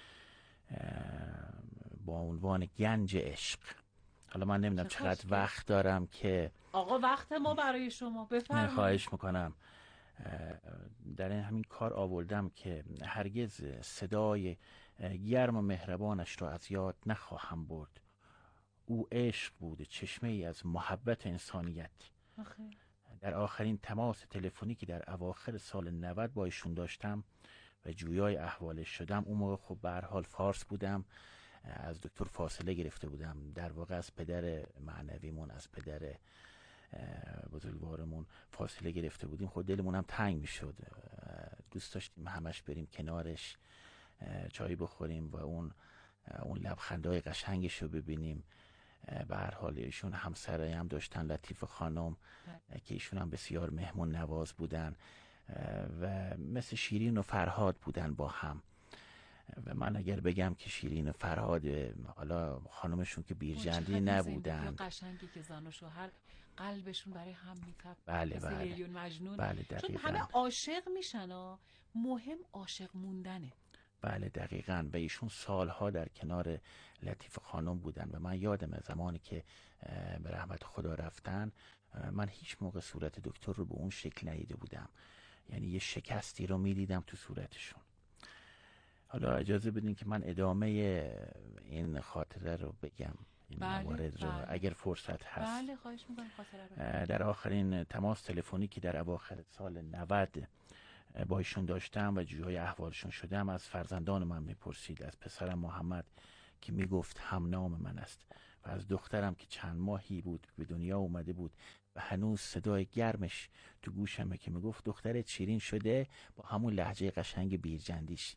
با عنوان گنج عشق. حالا من نمیدونم چقدر وقت دارم که آقا وقت ما برای شما بفرمایید. خواهش میکنم. در این همین کار آوردم که هرگز صدای گرم و مهربانش را از یاد نخواهم برد. او عشق بود، چشمه ای از محبت انسانیت. در آخرین تماس تلفنی که در اواخر سال 90 با ایشون داشتم و جویای احوالش شدم، اون موقع خب به هر حال فارس بودم، از دکتر فاصله گرفته بودم، در واقع از پدر معنویمون، از پدر بزرگوارمون فاصله گرفته بودیم. خود دلمون هم تنگ میشد، دوست داشتیم همش بریم کنارش چای بخوریم و اون لبخندهای قشنگش رو ببینیم. به هر حال ایشون همسرایی هم داشتن، لطیف خانم، که ایشون هم بسیار مهمون نواز بودن و مثل شیرین و فرهاد بودن با هم. و من اگر بگم که شیرین و فرهاد، حالا خانمشون که بیرجندی نبودن، قشنگی که زن و شوهر قلبشون برای هم میتپه. بله لیلی و مجنون. بله دقیقاً. چون همه عاشق میشن، مهم عاشق موندنه. بله دقیقاً. و ایشون سالها در کنار لطیف خانم بودن و من یادم زمانی که به رحمت خدا رفتن، من هیچ موقع صورت دکتر رو به اون شکل ندیده بودم، یعنی یه شکستی رو میدیدم تو صورتشون. حالا اجازه بدین که من ادامه این خاطره رو بگم، این موارد رو اگر فرصت هست. بله خواهش می‌کنم خاطره رو. در آخرین تماس تلفنی که در اواخر سال 90 با ایشون داشتم و جویای احوالشون شدم، از فرزندان من میپرسید، از پسرم محمد که میگفت هم نام من است و از دخترم که چند ماهی بود به دنیا اومده بود و هنوز صدای گرمش تو گوشمه که میگفت دخترت شیرین شده، با همون لهجه قشنگ بیرجندیش.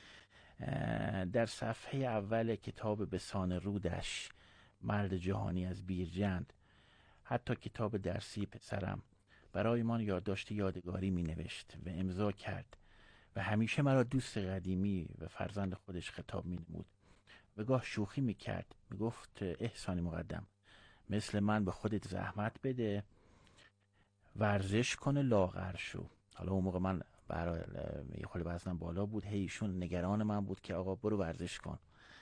در صفحه اول کتاب بسان رودش، مرد جهانی از بیرجند، حتی کتاب درسی پسرم برای من یادداشت یادگاری می نوشت و امضا کرد و همیشه مرا دوست قدیمی و فرزند خودش خطاب می نمود و گاه شوخی می کرد. می گفت احسانی مقدم، مثل من به خودت زحمت بده، ورزش کنه، لاغر شو. حالا اون موقع من برای یه خورده وزنم بالا بود، ایشون نگران من بود که آقا برو ورزش کن.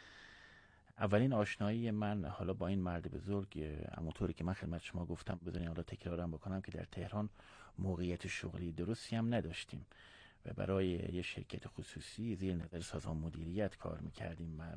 اولین آشنایی من حالا با این مرد بزرگ، همونطوری که من خدمت شما گفتم، بذارین حالا تکرارم بکنم که در تهران موقعیت شغلی درستی هم نداشتیم و برای یه شرکت خصوصی زیر نظر سازمان مدیریت کار میکردیم. من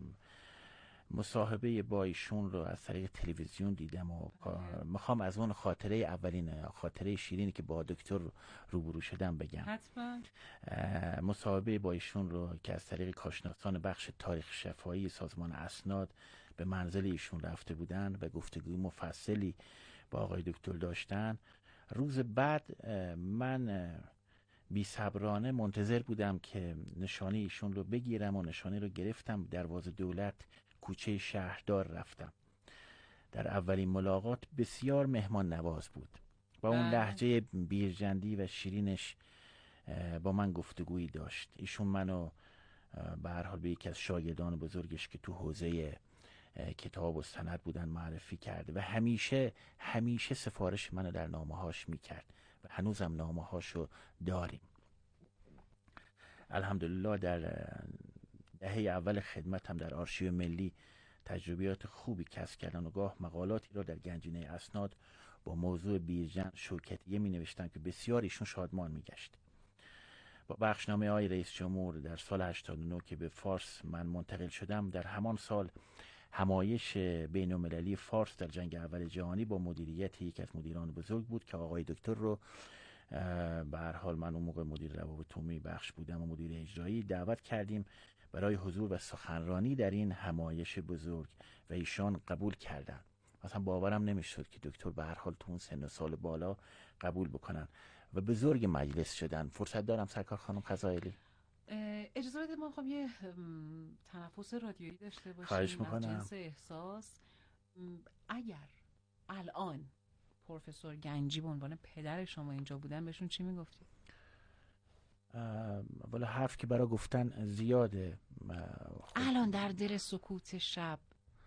مصاحبه با ایشون رو از طریق تلویزیون دیدم و میخوام از اون اولین خاطره شیرینی که با دکتر روبرو شدم بگم. حتما. مصاحبه با ایشون رو که از طریق کارشناسان بخش تاریخ شفاهی سازمان اسناد به منزل ایشون رفته بودن و گفتگوی مفصلی با آقای دکتر داشتن، روز بعد من بی‌صبرانه منتظر بودم که نشانه ایشون رو بگیرم و نشانه رو گرفتم. دروازه دولت، کوچه شهردار رفتم. در اولین ملاقات بسیار مهمان نواز بود، با اون لهجه بیرجندی و شیرینش با من گفتگویی داشت. ایشون منو به هر حال به یکی از شاگردان بزرگش که تو حوزه کتاب و سند بودن معرفی کرد و همیشه سفارش منو در نامه‌هاش میکرد و هنوزم نامه‌هاشو داریم. الحمدلله در دهه اول خدمتم در آرشیو ملی تجربیات خوبی کسب کردن و گاه مقالاتی را در گنجینه اسناد با موضوع بیرجند شوکتیه می نوشتم که بسیار ایشون شادمان می گشت. با بخشنامه های رئیس جمهور در سال 89 که به فارس من منتقل شدم، در همان سال همایش بین المللی فارس در جنگ اول جهانی با مدیریت یک از مدیران بزرگ بود که آقای دکتر رو به هر حال من اون موقع مدیر روابط عمومی بخش بودم و مدیر اجرایی دعوت کردیم برای حضور و سخنرانی در این همایش بزرگ و ایشان قبول کردن. مثلا باورم نمیشد که دکتر به هر حال تو اون سن و سال بالا قبول بکنن و بزرگ مجلس شدن. فرصت دارم سرکار خانم خزائلی؟ اجازه بدید ما میخوام یه تنفس رادیویی داشته باشیم. خواهش میکنم. از جنس احساس. اگر الان پروفسور گنجی به عنوان پدر شما اینجا بودن بهشون چی میگفتی؟ والا حرف که برای گفتن زیاده. الان در دل سکوت شب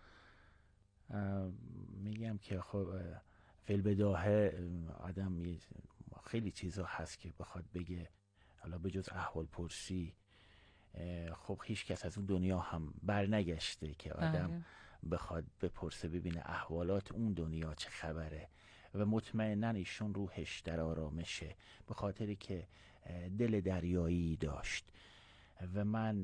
میگم که خب فی‌البداهه آدم خیلی چیزا هست که بخواد بگه، حالا به جز احوال پرسی خب هیچ کس از اون دنیا هم برنگشته که آدم بخواد بپرسه ببینه احوالات اون دنیا چه خبره و مطمئناً ایشون روحش در آرامشه به خاطری که دل دریایی داشت و من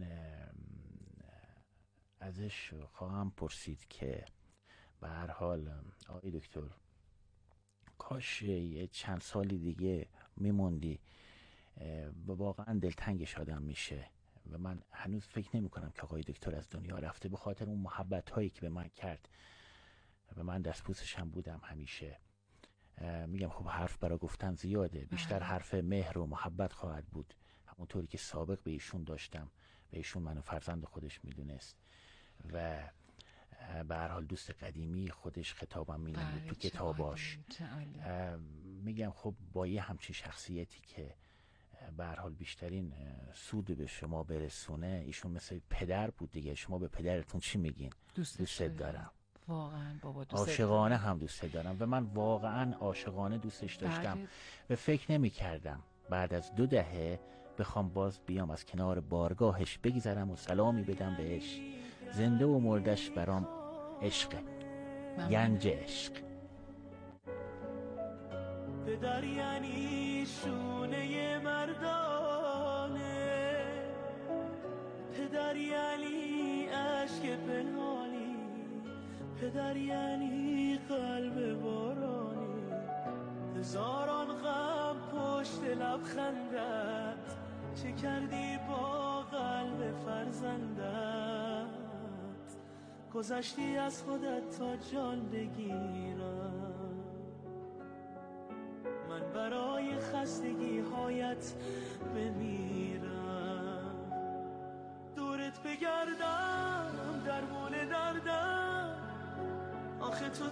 ازش خواهم پرسید که به هر حال آقای دکتر کاش چند سالی دیگه میموندی و واقعا دلتنگش آدم میشه و من هنوز فکر نمی کنم که آقای دکتر از دنیا رفته به خاطر اون محبت هایی که به من کرد و من دستپوسش هم بودم همیشه. میگم خب حرف برای گفتن زیاده، بیشتر حرف مهر و محبت خواهد بود، همونطوری که سابق به ایشون داشتم، به ایشون منو فرزند خودش میدونست و به هر حال دوست قدیمی خودش خطابم مینمود تو کتاباش. میگم خب با یه همچین شخصیتی که به هر حال بیشترین سود به شما برسونه، ایشون مثل پدر بود دیگه. شما به پدرتون چی میگین؟ دوست دارم. واقعا بابا دوست عاشقانه هم دوست دارم و من واقعا عاشقانه دوستش داشتم و فکر نمی کردم بعد از 2 دهه بخوام باز بیام از کنار بارگاهش بگذرم و سلامی بدم بهش. زنده و مردش برام عشقه، گنج عشق. پدر یعنی شونه مردانه، پدر یعنی عشق پنهانی، پدر یعنی قلب بارانی. هزاران غم پشت لبخندت، چه کردی با قلب فرزندت؟ گذشتی از خودت تا جان بگیرم، من برای خستگی هایت بمیرم. دورت بگردم درمون دردم، آخه تو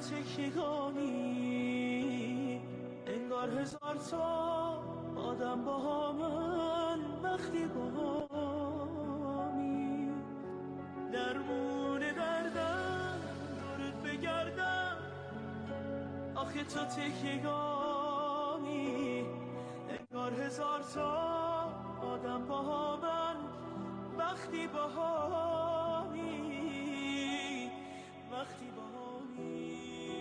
تکیگانی، انگار هزار تا آدم با من وقتی با همی. درمون دردم دورت بگردم، آخه تو تکیگانی، انگار هزار تا آدم با من وقتی با همی، وقتی با همی.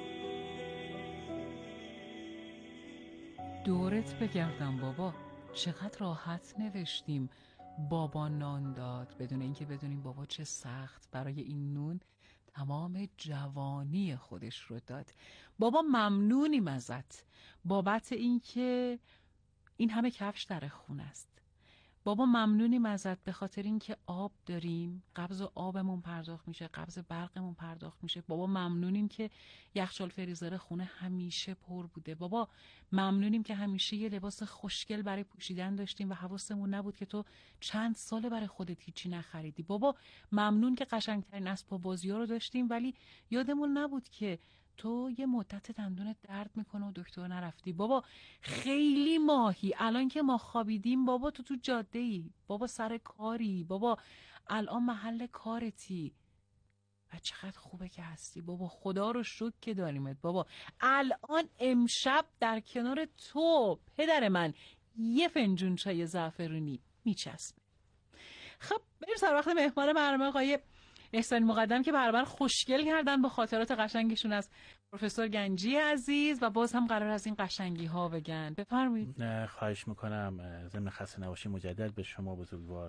دورت بگردم بابا، چقدر راحت نوشتیم. بابا نان داد، بدون اینکه بدونیم بابا چه سخت برای این نون تمام جوانی خودش رو داد. بابا ممنونیم ازت بابت اینکه این همه کفش در خونه است. بابا ممنونیم ازت به خاطر اینکه آب داریم، قبض آبمون پرداخت میشه، قبض برقمون پرداخت میشه. بابا ممنونیم که یخچال فریزر خونه همیشه پر بوده. بابا ممنونیم که همیشه یه لباس خوشگل برای پوشیدن داشتیم و حواسمون نبود که تو چند ساله برای خودت هیچی نخریدی. بابا ممنون که قشنگترین اسباب بازی‌ها رو داشتیم ولی یادمون نبود که تو یه مدت دندونت درد میکنه و دکتر نرفتی. بابا خیلی ماهی، الان که ما خوابیدیم بابا تو جاده ای، بابا سر کاری، بابا الان محل کارتی و چقدر خوبه که هستی بابا. خدا رو شکر که داریمت بابا. الان امشب در کنار تو پدر من یه فنجون چای زعفرونی میچسبه. خب بریم سر وقت مهمان برنامه آقای احسانی مقدم که برابر خوشگل کردن با خاطرات قشنگشون از پروفسور گنجی عزیز و باز هم قرار از این قشنگی ها بگن. بفرمایید. خواهش میکنم. ضمن خسته نباشی مجدد به شما بزرگوار.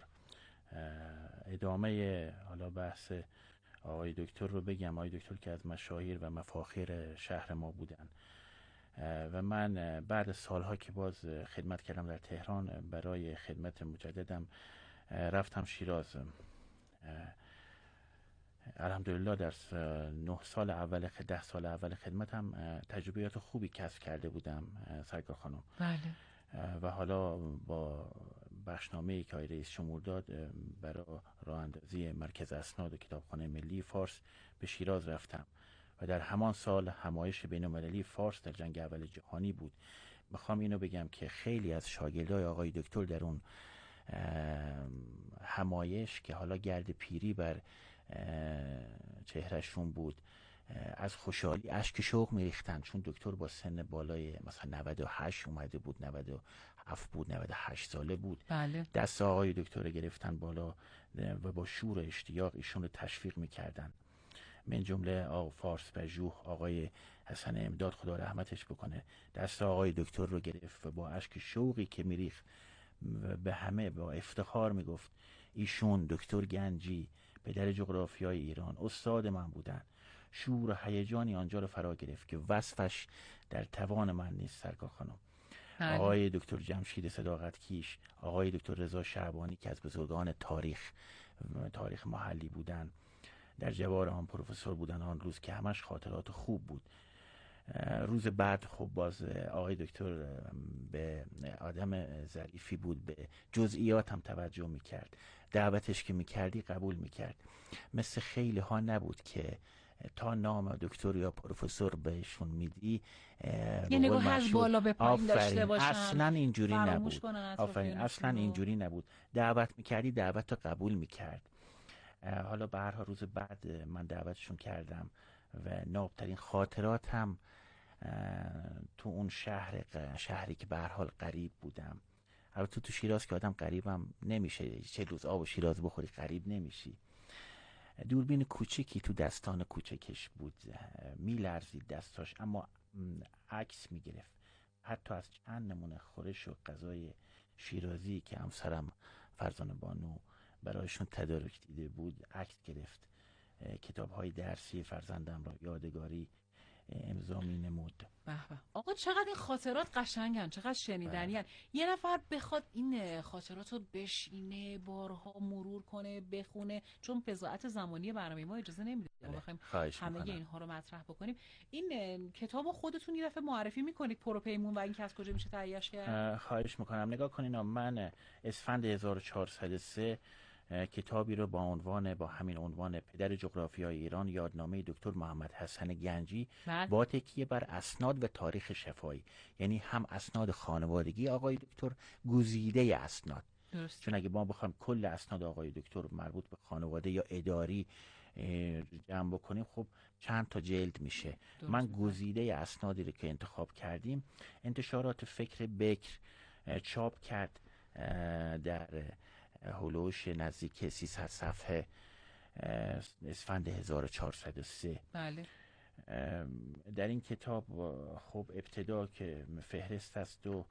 ادامه حالا بحث آقای دکتر رو بگم. آقای دکتر که از مشاهیر و مفاخر شهر ما بودن و من بعد سالها که باز خدمت کردم در تهران برای خدمت مجددم رفتم شیراز. الحمدلله در 9 سال اول 10 سال اول خدمتم تجربیات خوبی کسب کرده بودم سرکار خانم. بله. و حالا با بخشنامه‌ای که آقای رئیس شمول داد برای راه اندازی مرکز اسناد و کتابخانه ملی فارس به شیراز رفتم و در همان سال همایش بین‌المللی فارس در جنگ اول جهانی بود. میخوام اینو بگم که خیلی از شاگردای آقای دکتر در اون همایش که حالا گرد پیری بر چهرهشون بود از خوشحالی اشک شوق میریختن، چون دکتر با سن بالای مثلا 98 اومده بود، 97 بود، 98 ساله بود. بله. دست آقای دکتر رو گرفتن بالا و با شور و اشتیاق ایشون رو تشویق میکردن. من جمله آقای فارس پژوه، آقای حسن امداد خدا رحمتش بکنه، دست آقای دکتر رو گرفت و با اشک شوقی که میریخت به همه با افتخار میگفت ایشون دکتر گنجی پدر جغرافیای ایران استاد من بودن. شور و هیجانی آنجا رو فرا گرفت که وصفش در توان من نیست سرکار خانم. آقای دکتر جمشید صداقت کیش، آقای دکتر رضا شعبانی که از بزرگان تاریخ محلی بودن، در جوار آن پروفسور بودن آن روز که همش خاطرات خوب بود. روز بعد خب باز آقای دکتر به آدم ظریفی بود، به جزئیات هم توجه میکرد، دعوتش که میکردی قبول میکرد. مثل خیلی ها نبود که تا نام دکتر یا پروفسور بهشون میدی یه نگاه از بالا به پایین داشته باشن. اصلا اینجوری نبود. آفرین، اصلا اینجوری نبود. دعوت میکردی دعوت رو قبول میکرد. حالا به هر حال روز بعد من دعوتشون کردم و نابترین خاطرات هم تو اون شهری که به هر حال غریب بودم. البته تو شیراز که آدم غریبم نمیشه، چه روز آب و شیراز بخوری غریب نمیشی. دوربین کوچکی تو دستان کوچکش بود، میلرزید دستاش اما عکس میگرفت. حتی از چند نمونه خورش و غذای شیرازی که همسرم فرزانه بانو برایشون تدارک دیده بود عکس گرفت. کتاب‌های درسی فرزندم را یادگاری امضا می‌نمود. به به. آقا چقدر این خاطرات قشنگن، چقدر شنیدنی هن. یه نفر بخواد این خاطرات رو بشینه بارها مرور کنه بخونه، چون فضاعت زمانی برنامه ما اجازه نمیده ما بخوایم همه اینها رو مطرح بکنیم. این کتابو خودتون یه دفعه معرفی میکنید پروپیمون و این که از کجا میشه تهیه‌اش کرد؟ خواهش میکنم. نگاه کنین من اسفند 1403 کتابی رو با همین عنوان پدر جغرافیای ایران، یادنامه دکتر محمد حسن گنجی با تکیه بر اسناد و تاریخ شفاهی، یعنی هم اسناد خانوادگی آقای دکتر، گزیده اسناد. درست. چون اگه ما بخوایم کل اسناد آقای دکتر مربوط به خانواده یا اداری جمع بکنیم خب چند تا جلد میشه. من گزیده اسنادی رو که انتخاب کردیم انتشارات فکر بکر چاپ کرد در هولوش نزدیک 300 صفحه اسفند 1403. بله. در این کتاب خب ابتدا که فهرست است و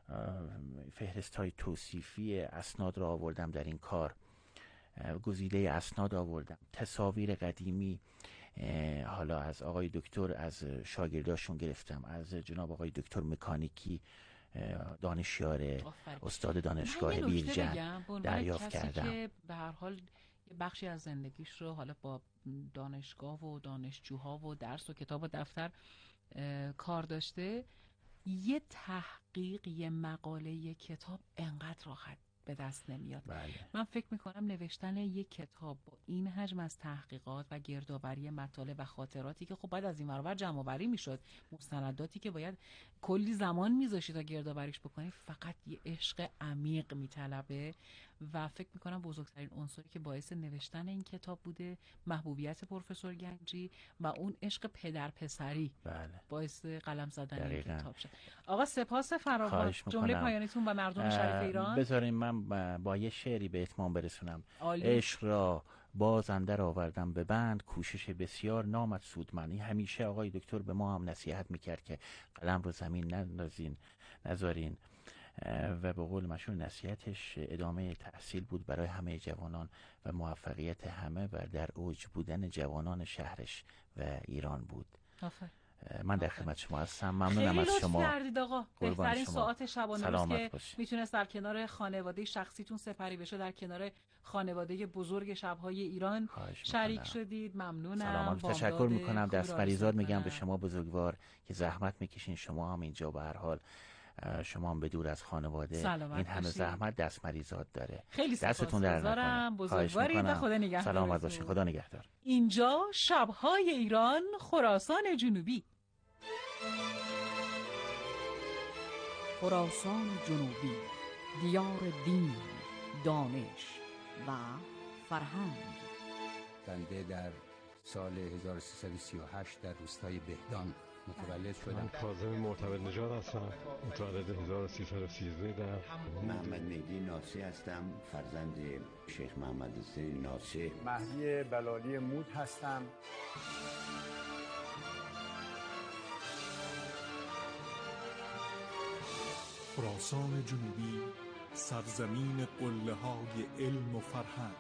فهرست های توصیفی اسناد را آوردم در این کار، گزیده اسناد آوردم، تصاویر قدیمی حالا از آقای دکتر از شاگرداشون گرفتم، از جناب آقای دکتر مکانیکی دانشیار استاد دانشگاه بیرجند دریافت کردم. که به هر حال بخشی از زندگیش رو حالا با دانشگاه و دانشجوها و درس و کتاب و دفتر کار داشته، یه تحقیق، یه مقاله، یه کتاب انقدر راحت به دست نمیاد. بله. من فکر میکنم نوشتن یک کتاب با این حجم از تحقیقات و گردآوری مطالب و خاطراتی که خب باید از این ور جمع آوری میشد، مستنداتی که باید کلی زمان میذاشی تا گردآوریش بکنی، فقط یه عشق عمیق میطلبه و فکر میکنم بزرگترین عنصری که باعث نوشتن این کتاب بوده محبوبیت پروفسور گنجی و اون عشق پدر پسری. بله. باعث قلم زدن این کتاب شد. آقا سپاس فراوان. جمله پایانیتون و مردم شریف ایران. بذارین من با یه شعری به اتمام برسونم. عشق را باز اندر آوردم به بند، کوشش بسیار نامد سودمند. این همیشه آقای دکتر به ما هم نصیحت میکرد که قلم رو زمین نذارین و به قول مشهور نصیحتش ادامه تحصیل بود برای همه جوانان و موفقیت همه و در اوج بودن جوانان شهرش و ایران بود. من در خدمت شما هستم. ممنونم از شما. خیلی لطف کردید آقا. بهترین ساعت شبانه روز که میتونست در کنار خانواده شخصیتون سپری بشه، در کنار خانواده بزرگ شب‌های ایران شریک شدید. ممنونم. تشکر میکنم. دست مریزاد میگم به شما بزرگوار که زحمت میکشین. شما هم اینجا به هر حال شما هم به دور از خانواده این همه زحمت دست مریزاد داره. خیلی دستتون در نکنه. بزرگوارید و خدا نگهدار. سلامت باشین. خدا نگهدار. اینجا شب‌های ایران، خراسان جنوبی. خراسان جنوبی، دیار دین، دانش و فرهنگ. بنده در سال 1338 در روستای بهدان متولد شدم. کاظم مرتبط نژاد هستم، متولد 1313 در محمد مهدی ناصی هستم، فرزند شیخ محمد حسین ناصی. مهدی بلالی مود هستم. خراسان جنوبی، سرزمین قله‌های علم و فرهنگ.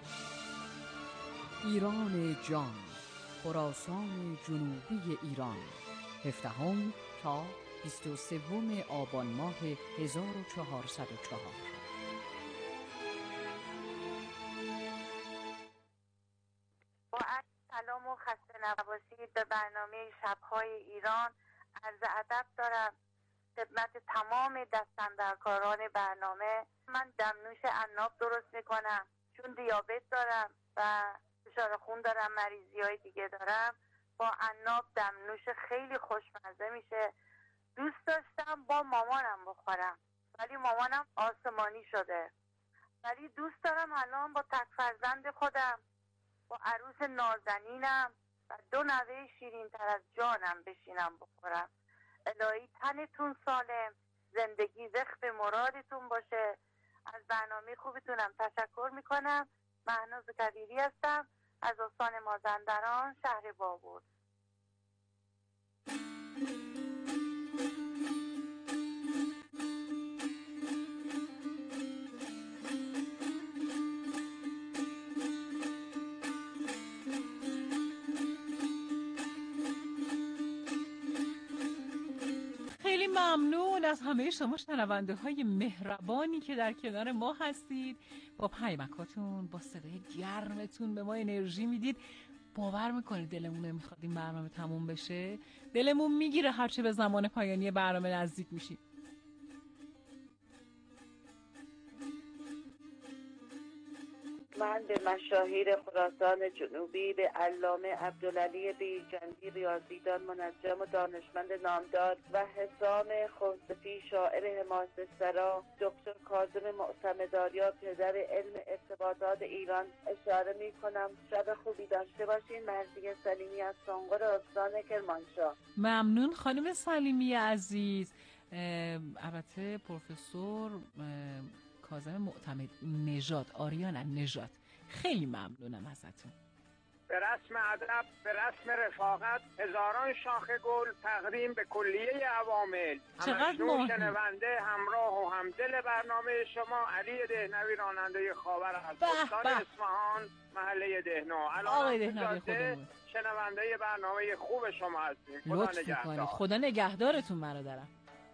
ایران جان، خراسان جنوبی ایران، 17 تا 23 آبان ماه 1404. با سلام و خسته نباشید به برنامه شب‌های ایران. عرض ادب دارم خدمت تمام دستاندرکاران برنامه. من دمنوش عناب درست میکنم چون دیابت دارم و فشار خون دارم، مریضی های دیگه دارم. با عناب دمنوش خیلی خوشمزه میشه. دوست داشتم با مامانم بخورم ولی مامانم آسمانی شده، ولی دوست دارم الان با تک فرزند خودم، با عروس نازنینم و 2 نوه شیرین تر از جانم بشینم بخورم. الهی تنتون سالم، زندگی وقت مرادتون باشه. از برنامه خوبتونم تشکر میکنم. مهناز کبیری هستم از استان مازندران، شهر بابور. ممنون از همه شما شنونده های مهربانی که در کنار ما هستید، با پیامکاتون، با صدای گرمتون به ما انرژی میدید. باور میکنید دلمون نمیخواد این برنامه تموم بشه؟ دلمون میگیره هرچه به زمان پایانی برنامه نزدیک میشیم. من به مشاهیر خراسان جنوبی، به علامه عبدالعلی بیرجندی ریاضیدان منجم و دانشمند نامدار و حسام خوصفی شاعر حماسه‌سرا، دکتر کاظم معتمدآریا پدر علم ارتباطات ایران اشاره می کنم. شب خوبی داشته باشین. مرضیه سلیمی از سنقر استان کرمانشاه. ممنون خانم سلیمی عزیز. البته پروفسور کاظم معتمد نژاد، آریان نژاد، خیلی ممنونم ازتون. به رسم ادب، به رسم رفاقت، هزاران شاخه گل تقدیم به کلیه عوامل. همشون شنونده، همراه و همدل برنامه شما علی دهنوی، راننده خاور از استان اصفهان، محله دهنا. آقای دهنوی خودمون شنونده برنامه خوب شما هستیم. خدا نگهدار. خدا نگهدارتون برادرم.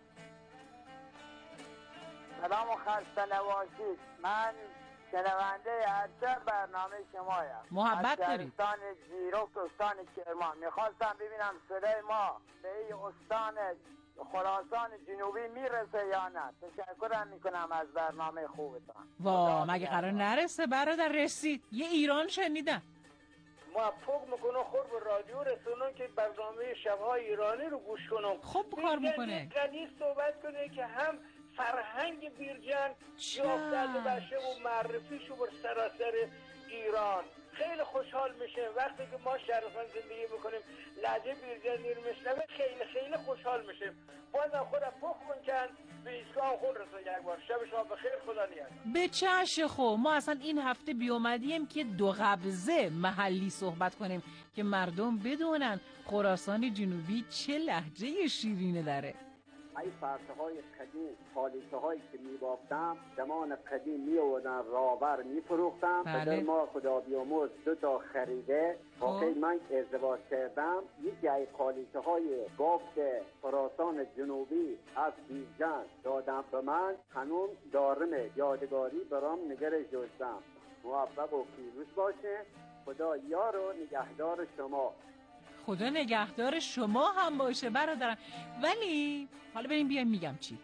سلام و خسته نباشید. من شنونده هر برنامه شمایم. محبت دارید. استان زیروک، استان کرمان. میخواستم ببینم صدای ما به این استان خراسان جنوبی میرسه یا نه. تشکرم میکنم از برنامه خوبتان. مگه قرار نرسه برادر؟ رسید. یه ایران شنیدم. موفق میکنه خود به رادیو رسونن که برنامه شبهای ایرانی رو گوش کنم. خب کار میکنه. قدیس صحبت کنه که هم فرهنگ بیرجند یافته بشه و معرفیشو بر سراسر ایران. خیلی خوشحال میشه وقتی که ما شهرستان زندگی میکنیم لهجه بیرجندی رو میشنویم. خیلی خوشحال میشه. بازم خودم پخ کن کن به ایستگاه خود رسون یک بار. شب شما بخیر. خدا نگهدار. به چش خو. ما اصلا این هفته بیومدیم که دو قبضه محلی صحبت کنیم که مردم بدونن خراسان جنوبی چه لهجه شیرینه داره. ای فرسهای قدیم، پالیسه هایی که میبافتم زمان قدیم میوردن راور میفروختم. پدر ما خدا بیامرز 2 خریده. واقعی من ازدواج کردم. یکی از پالیسه های بافت خراسان جنوبی از بیرجند دادم به من. هنوز دارم یادگاری برام نگرش داشتم. موفق و پیروز باشه. خدا یار و نگهدار شما. خدا نگهدار شما هم باشه برادرم. ولی حالا بریم بیایم میگم چی.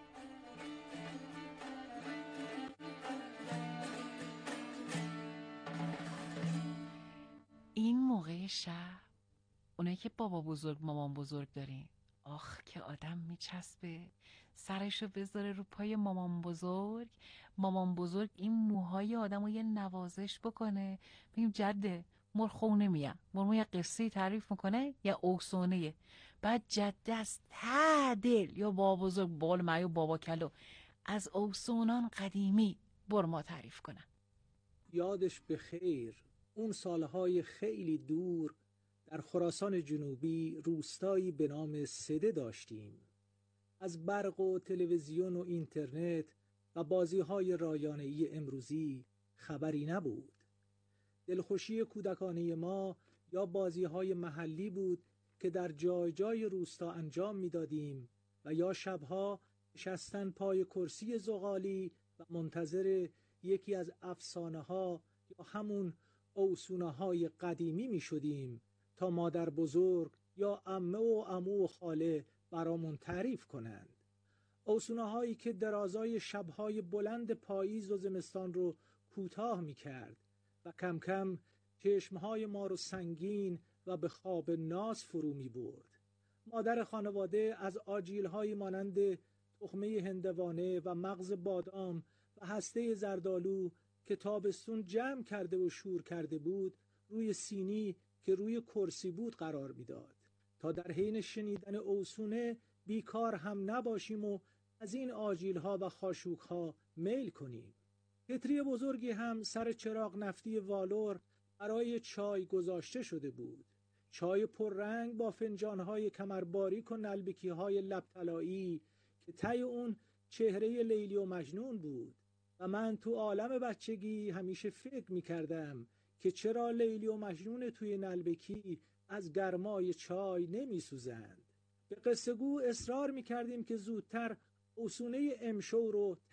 این موقع شب اونایی که بابا بزرگ مامان بزرگ دارین، آخ که آدم میچسبه سرشو بذاره رو پای مامان بزرگ. مامان بزرگ این موهای آدمو یه نوازش بکنه، بگیم جده مرخونه میام مرمو یه قصه تعریف میکنه یا اوکسونه، بعد جده از ته دل یا بابا بزرگ بال معیو بابا کلو از اوکسونان قدیمی برما تعریف کنن. یادش به خیر اون سالهای خیلی دور در خراسان جنوبی روستایی به نام سده داشتیم. از برق و تلویزیون و اینترنت و بازی‌های رایانه‌ای امروزی خبری نبود. دلخوشی کودکانه ما یا بازی‌های محلی بود که در جای جای روستا انجام می‌دادیم و یا شبها نشستن پای کرسی زغالی و منتظر یکی از افسانه‌ها یا همون اوسونه‌های قدیمی می‌شدیم تا مادر بزرگ یا عمه و عمو و خاله برامون تعریف کنند. اوسونه‌هایی که درازای شب‌های بلند پاییز و زمستان رو کوتاه می‌کرد و کم کم چشمهای ما رو سنگین و به خواب ناز فرو می برد. مادر خانواده از آجیل‌های مانند تخمه هندوانه و مغز بادام و هسته زردآلو که تابستون جمع کرده و شور کرده بود روی سینی که روی کرسی بود قرار میداد تا در حین شنیدن اوسونه بیکار هم نباشیم و از این آجیل‌ها و خاشوک‌ها میل کنیم. کتری بزرگی هم سر چراغ نفتی والور برای چای گذاشته شده بود. چای پررنگ با فنجان‌های کمرباریک و نلبکی‌های لب طلایی که ته اون چهره لیلی و مجنون بود و من تو عالم بچگی همیشه فکر می‌کردم که چرا لیلی و مجنون توی نلبکی از گرمای چای نمی‌سوزند. به قصه گو اصرار می‌کردیم که زودتر عصونه امشو رو